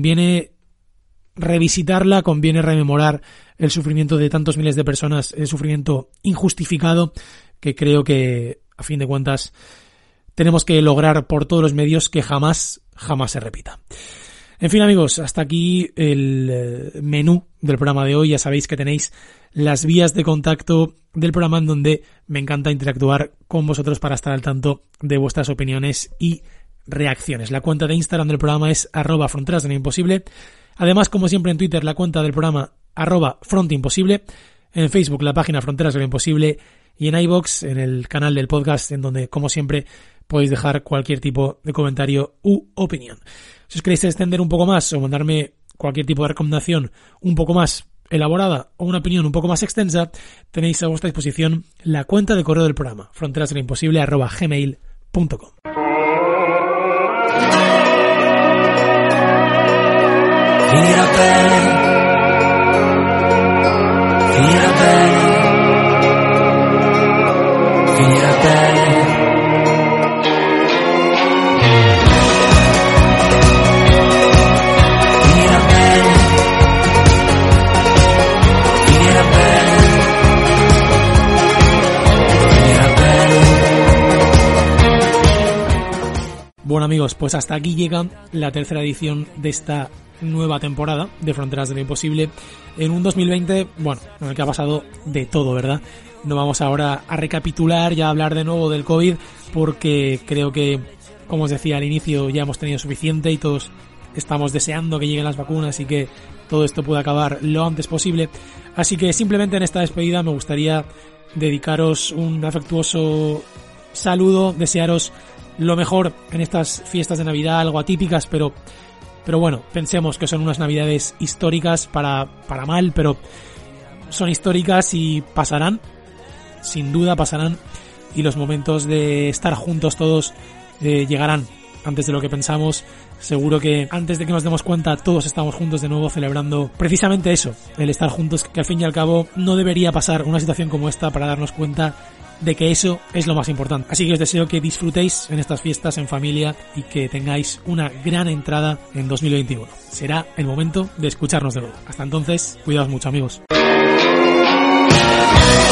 revisitarla, conviene rememorar el sufrimiento de tantos miles de personas, el sufrimiento injustificado, que creo que, a fin de cuentas, tenemos que lograr por todos los medios que jamás se repita. En fin, amigos, hasta aquí el menú del programa de hoy. Ya sabéis que tenéis las vías de contacto del programa, en donde me encanta interactuar con vosotros para estar al tanto de vuestras opiniones y reacciones. La cuenta de Instagram del programa es @fronterasdeloimposible. Además, como siempre, en Twitter, la cuenta del programa @frontimposible. En Facebook, la página Fronteras de lo Imposible. Y en iVoox, en el canal del podcast, en donde, como siempre, podéis dejar cualquier tipo de comentario u opinión. Si os queréis extender un poco más o mandarme cualquier tipo de recomendación un poco más elaborada o una opinión un poco más extensa, tenéis a vuestra disposición la cuenta de correo del programa, fronterasdeloimposible@gmail.com. Bueno, amigos, pues hasta aquí llega la tercera edición de esta nueva temporada de Fronteras de lo Imposible, en un 2020, bueno, en el que ha pasado de todo, ¿verdad? No vamos ahora a recapitular y a hablar de nuevo del COVID, porque creo que, como os decía al inicio, ya hemos tenido suficiente y todos estamos deseando que lleguen las vacunas y que todo esto pueda acabar lo antes posible. Así que simplemente en esta despedida me gustaría dedicaros un afectuoso saludo, desearos lo mejor en estas fiestas de Navidad, algo atípicas, pero bueno, pensemos que son unas Navidades históricas para mal, pero son históricas y pasarán, sin duda pasarán, y los momentos de estar juntos todos llegarán antes de lo que pensamos. Seguro que antes de que nos demos cuenta todos estamos juntos de nuevo celebrando precisamente eso, el estar juntos, que al fin y al cabo no debería pasar una situación como esta para darnos cuenta de que eso es lo más importante. Así que os deseo que disfrutéis en estas fiestas en familia y que tengáis una gran entrada en 2021. Será el momento de escucharnos de nuevo. Hasta entonces, cuidaos mucho, amigos.